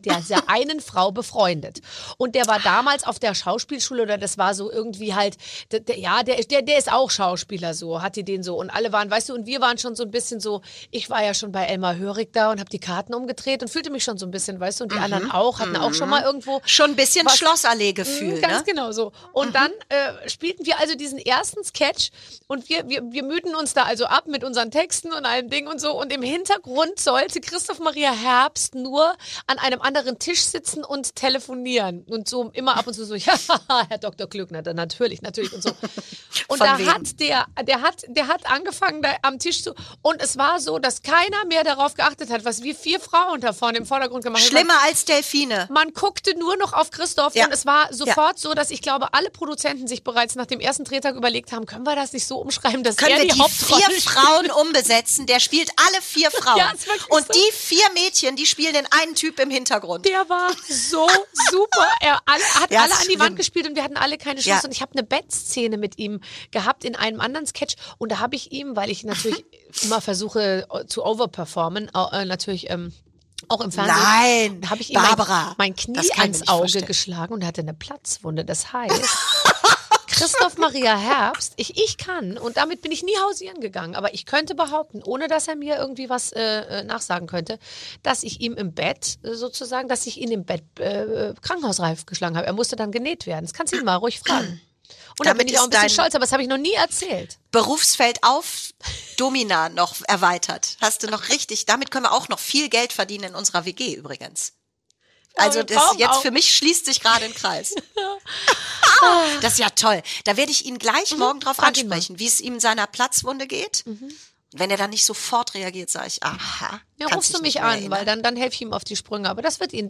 mit dieser einen Frau befreundet. Und der war damals auf der Schauspielschule oder das war so irgendwie halt, der ist auch Schauspieler so, hatte den so und alle waren, weißt du, und wir waren schon so ein bisschen so, ich war ja schon bei Elmar Hörig da und habe die Karten umgedreht und fühlte mich schon so ein bisschen, weißt du, und die anderen auch, hatten auch schon mal irgendwo. Schon ein bisschen Schlossallee-Gefühl, Ganz ne? genau so. Und dann spielten wir also diesen ersten Sketch und wir müden uns da also ab mit unseren Texten und allem Ding und so und im Hintergrund sollte Christoph Maria Herbst nur an einem anderen Tisch sitzen und telefonieren und so immer ab und zu so, ja, Herr Dr. Klöckner, dann natürlich und so. Und Von da wem? hat der hat angefangen da am Tisch zu und es war so, dass keiner mehr darauf geachtet hat, was wir 4 Frauen da vorne im Vordergrund gemacht haben. Schlimmer als Delfine. Man guckte nur noch auf Christoph Ja. und es war sofort so, dass ich glaube, alle Produzenten sich bereits nach dem ersten Drehtag überlegt haben, können wir das nicht so umschreiben, dass Können er wir die die Hauptrolle 4 Frauen umbesetzen? Der spielt alle 4 Frauen. Ja, ist wirklich und so. die 4 Mädchen, die spielen den einen Typ im Hintergrund. Der war so super. Er hat Ja, alle ist an die schlimm. Wand gespielt und wir hatten alle keine Chance. Ja. Und ich habe eine Bettszene mit ihm gehabt in einem anderen Sketch. Und da habe ich ihm, weil ich natürlich immer versuche zu overperformen, natürlich auch im Fernsehen, Nein, da habe ich ihm Barbara, mein das Knie kann ich mir ans nicht Auge vorstellen. geschlagen und er hatte eine Platzwunde. Das heißt, Christoph Maria Herbst, ich kann, und damit bin ich nie hausieren gegangen, aber ich könnte behaupten, ohne dass er mir irgendwie was nachsagen könnte, dass ich ihm im Bett sozusagen, dass ich ihn im Bett krankenhausreif geschlagen habe. Er musste dann genäht werden. Das kannst du ihn mal ruhig fragen. Und da Damit bin ich auch ein ist bisschen dein- stolz, aber das habe ich noch nie erzählt. Berufsfeld auf Domina noch erweitert. Hast du noch richtig, damit können wir auch noch viel Geld verdienen in unserer WG übrigens. Also wir das brauchen jetzt auch- für mich schließt sich gerade ein Kreis. Das ist ja toll. Da werde ich ihn gleich morgen drauf Frag ihn mal. ansprechen, wie es ihm seiner Platzwunde geht. Wenn er dann nicht sofort reagiert, sage ich, aha. Ja, kannst rufst dich du nicht mich mehr an, erinnern. weil dann helfe ich ihm auf die Sprünge. Aber das wird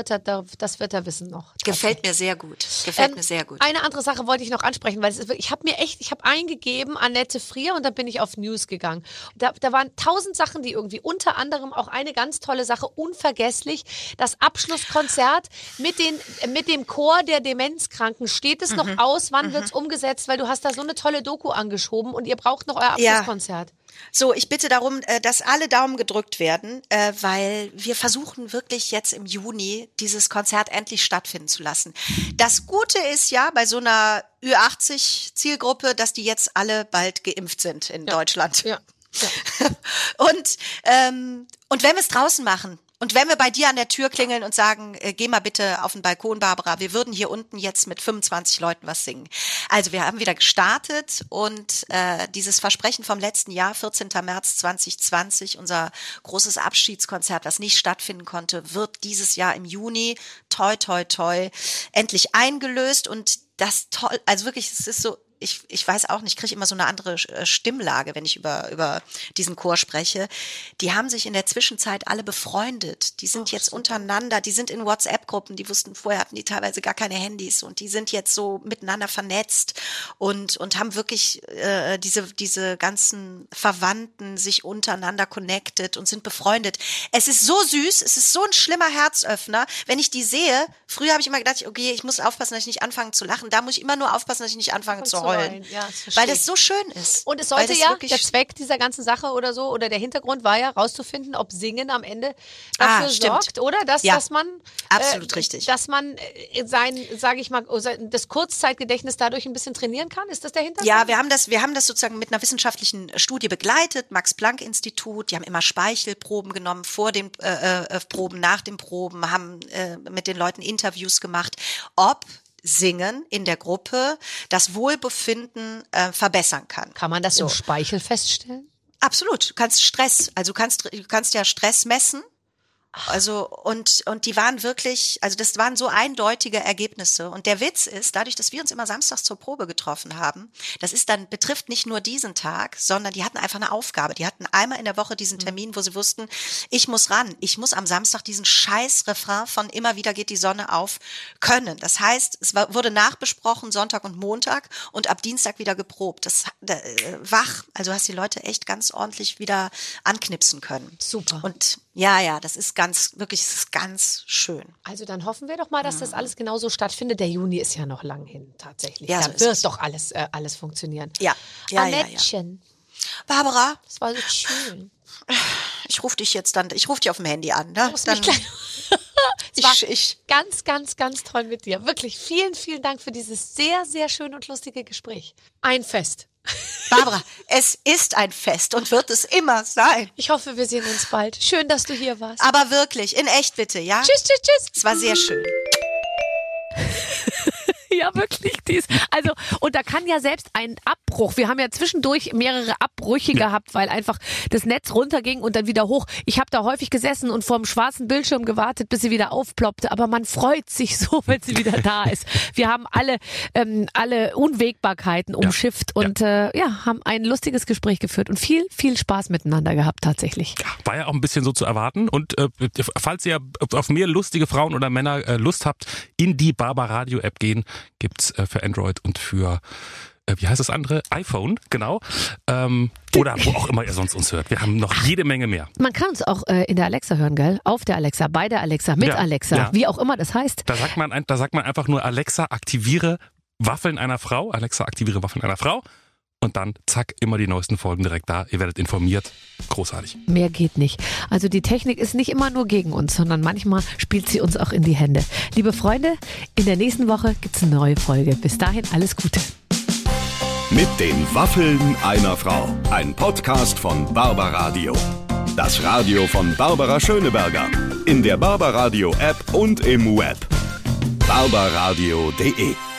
er wissen noch. Gefällt mir sehr gut. Gefällt mir sehr gut. Eine andere Sache wollte ich noch ansprechen, weil ich habe eingegeben Annette Frier und dann bin ich auf News gegangen. Da waren 1000 Sachen, die irgendwie unter anderem auch eine ganz tolle Sache, unvergesslich, das Abschlusskonzert mit dem Chor der Demenzkranken. Steht es noch aus? Wann wird's umgesetzt? Weil du hast da so eine tolle Doku angeschoben und ihr braucht noch euer Ja. Abschlusskonzert. So, ich bitte darum, dass alle Daumen gedrückt werden, weil wir versuchen wirklich jetzt im Juni dieses Konzert endlich stattfinden zu lassen. Das Gute ist ja bei so einer Ü80-Zielgruppe, dass die jetzt alle bald geimpft sind in Deutschland. Ja. Und wenn wir es draußen machen und wenn wir bei dir an der Tür klingeln und sagen, geh mal bitte auf den Balkon, Barbara, wir würden hier unten jetzt mit 25 Leuten was singen. Also wir haben wieder gestartet und dieses Versprechen vom letzten Jahr, 14. März 2020, unser großes Abschiedskonzert, was nicht stattfinden konnte, wird dieses Jahr im Juni, toi, toi, toi, endlich eingelöst und das toll, also wirklich, es ist so, ich weiß auch nicht, ich kriege immer so eine andere Stimmlage, wenn ich über diesen Chor spreche. Die haben sich in der Zwischenzeit alle befreundet. Die sind jetzt untereinander, die sind in WhatsApp-Gruppen, die wussten, vorher hatten die teilweise gar keine Handys und die sind jetzt so miteinander vernetzt und haben wirklich diese ganzen Verwandten sich untereinander connected und sind befreundet. Es ist so süß, es ist so ein schlimmer Herzöffner. Wenn ich die sehe, früher habe ich immer gedacht, okay, ich muss aufpassen, dass ich nicht anfange zu lachen. Da muss ich immer nur aufpassen, dass ich nicht anfange zu heulen. Ja, das verstehe Weil ich. das so schön ist. Und es Weil sollte das ja, wirklich- der Zweck dieser ganzen Sache oder so, oder der Hintergrund war ja, rauszufinden, ob Singen am Ende dafür stimmt. sorgt, oder? Ja, Dass man, absolut richtig. Dass man das Kurzzeitgedächtnis dadurch ein bisschen trainieren kann? Ist das der Hintergrund? Ja, wir haben das sozusagen mit einer wissenschaftlichen Studie begleitet, Max-Planck-Institut, die haben immer Speichelproben genommen, vor den Proben, nach den Proben, haben mit den Leuten Interviews gemacht, ob Singen in der Gruppe das Wohlbefinden verbessern kann. Kann man das im Speichel feststellen? Absolut. Du kannst du kannst ja Stress messen. Also, und die waren wirklich, also das waren so eindeutige Ergebnisse. Und der Witz ist, dadurch, dass wir uns immer samstags zur Probe getroffen haben, betrifft nicht nur diesen Tag, sondern die hatten einfach eine Aufgabe. Die hatten einmal in der Woche diesen Termin, wo sie wussten, ich muss ran. Ich muss am Samstag diesen scheiß Refrain von immer wieder geht die Sonne auf können. Das heißt, wurde nachbesprochen, Sonntag und Montag und ab Dienstag wieder geprobt. Wach, also hast die Leute echt ganz ordentlich wieder anknipsen können. Super. Und ja, das ist ganz schön. Also dann hoffen wir doch mal, dass das alles genauso stattfindet. Der Juni ist ja noch lang hin, tatsächlich. Ja, da so ist wird es. doch alles funktionieren. Ja. Annettchen, Barbara, das war so schön. ich rufe dich auf dem Handy an. Ne? Es war ganz, ganz, ganz toll mit dir. Wirklich vielen, vielen Dank für dieses sehr, sehr schöne und lustige Gespräch. Ein Fest. Barbara, es ist ein Fest und wird es immer sein. Ich hoffe, wir sehen uns bald. Schön, dass du hier warst. Aber wirklich, in echt bitte, ja? Tschüss, tschüss, tschüss. Es war sehr schön. Ja, wirklich. Also, und da kann ja selbst ein Abbruch, wir haben ja zwischendurch mehrere Abbrüche gehabt, weil einfach das Netz runterging und dann wieder hoch. Ich habe da häufig gesessen und vor dem schwarzen Bildschirm gewartet, bis sie wieder aufploppte, aber man freut sich so, wenn sie wieder da ist. Wir haben alle Unwägbarkeiten umschifft und haben ein lustiges Gespräch geführt und viel, viel Spaß miteinander gehabt tatsächlich. Ja, war ja auch ein bisschen so zu erwarten und falls ihr auf mehr lustige Frauen oder Männer Lust habt, in die Barbaradio-App gehen, gibt's für Android und für wie heißt das andere? iPhone, genau. Oder wo auch immer ihr sonst uns hört. Wir haben noch jede Menge mehr. Man kann uns auch in der Alexa hören, gell? Auf der Alexa, bei der Alexa, mit Alexa, wie auch immer das heißt. Da sagt man einfach nur Alexa, aktiviere Waffeln einer Frau. Alexa, aktiviere Waffeln einer Frau. Und dann, zack, immer die neuesten Folgen direkt da. Ihr werdet informiert. Großartig. Mehr geht nicht. Also die Technik ist nicht immer nur gegen uns, sondern manchmal spielt sie uns auch in die Hände. Liebe Freunde, in der nächsten Woche gibt's eine neue Folge. Bis dahin alles Gute. Mit den Waffeln einer Frau. Ein Podcast von Barbaradio. Das Radio von Barbara Schöneberger. In der Barbaradio App und im Web. barbaradio.de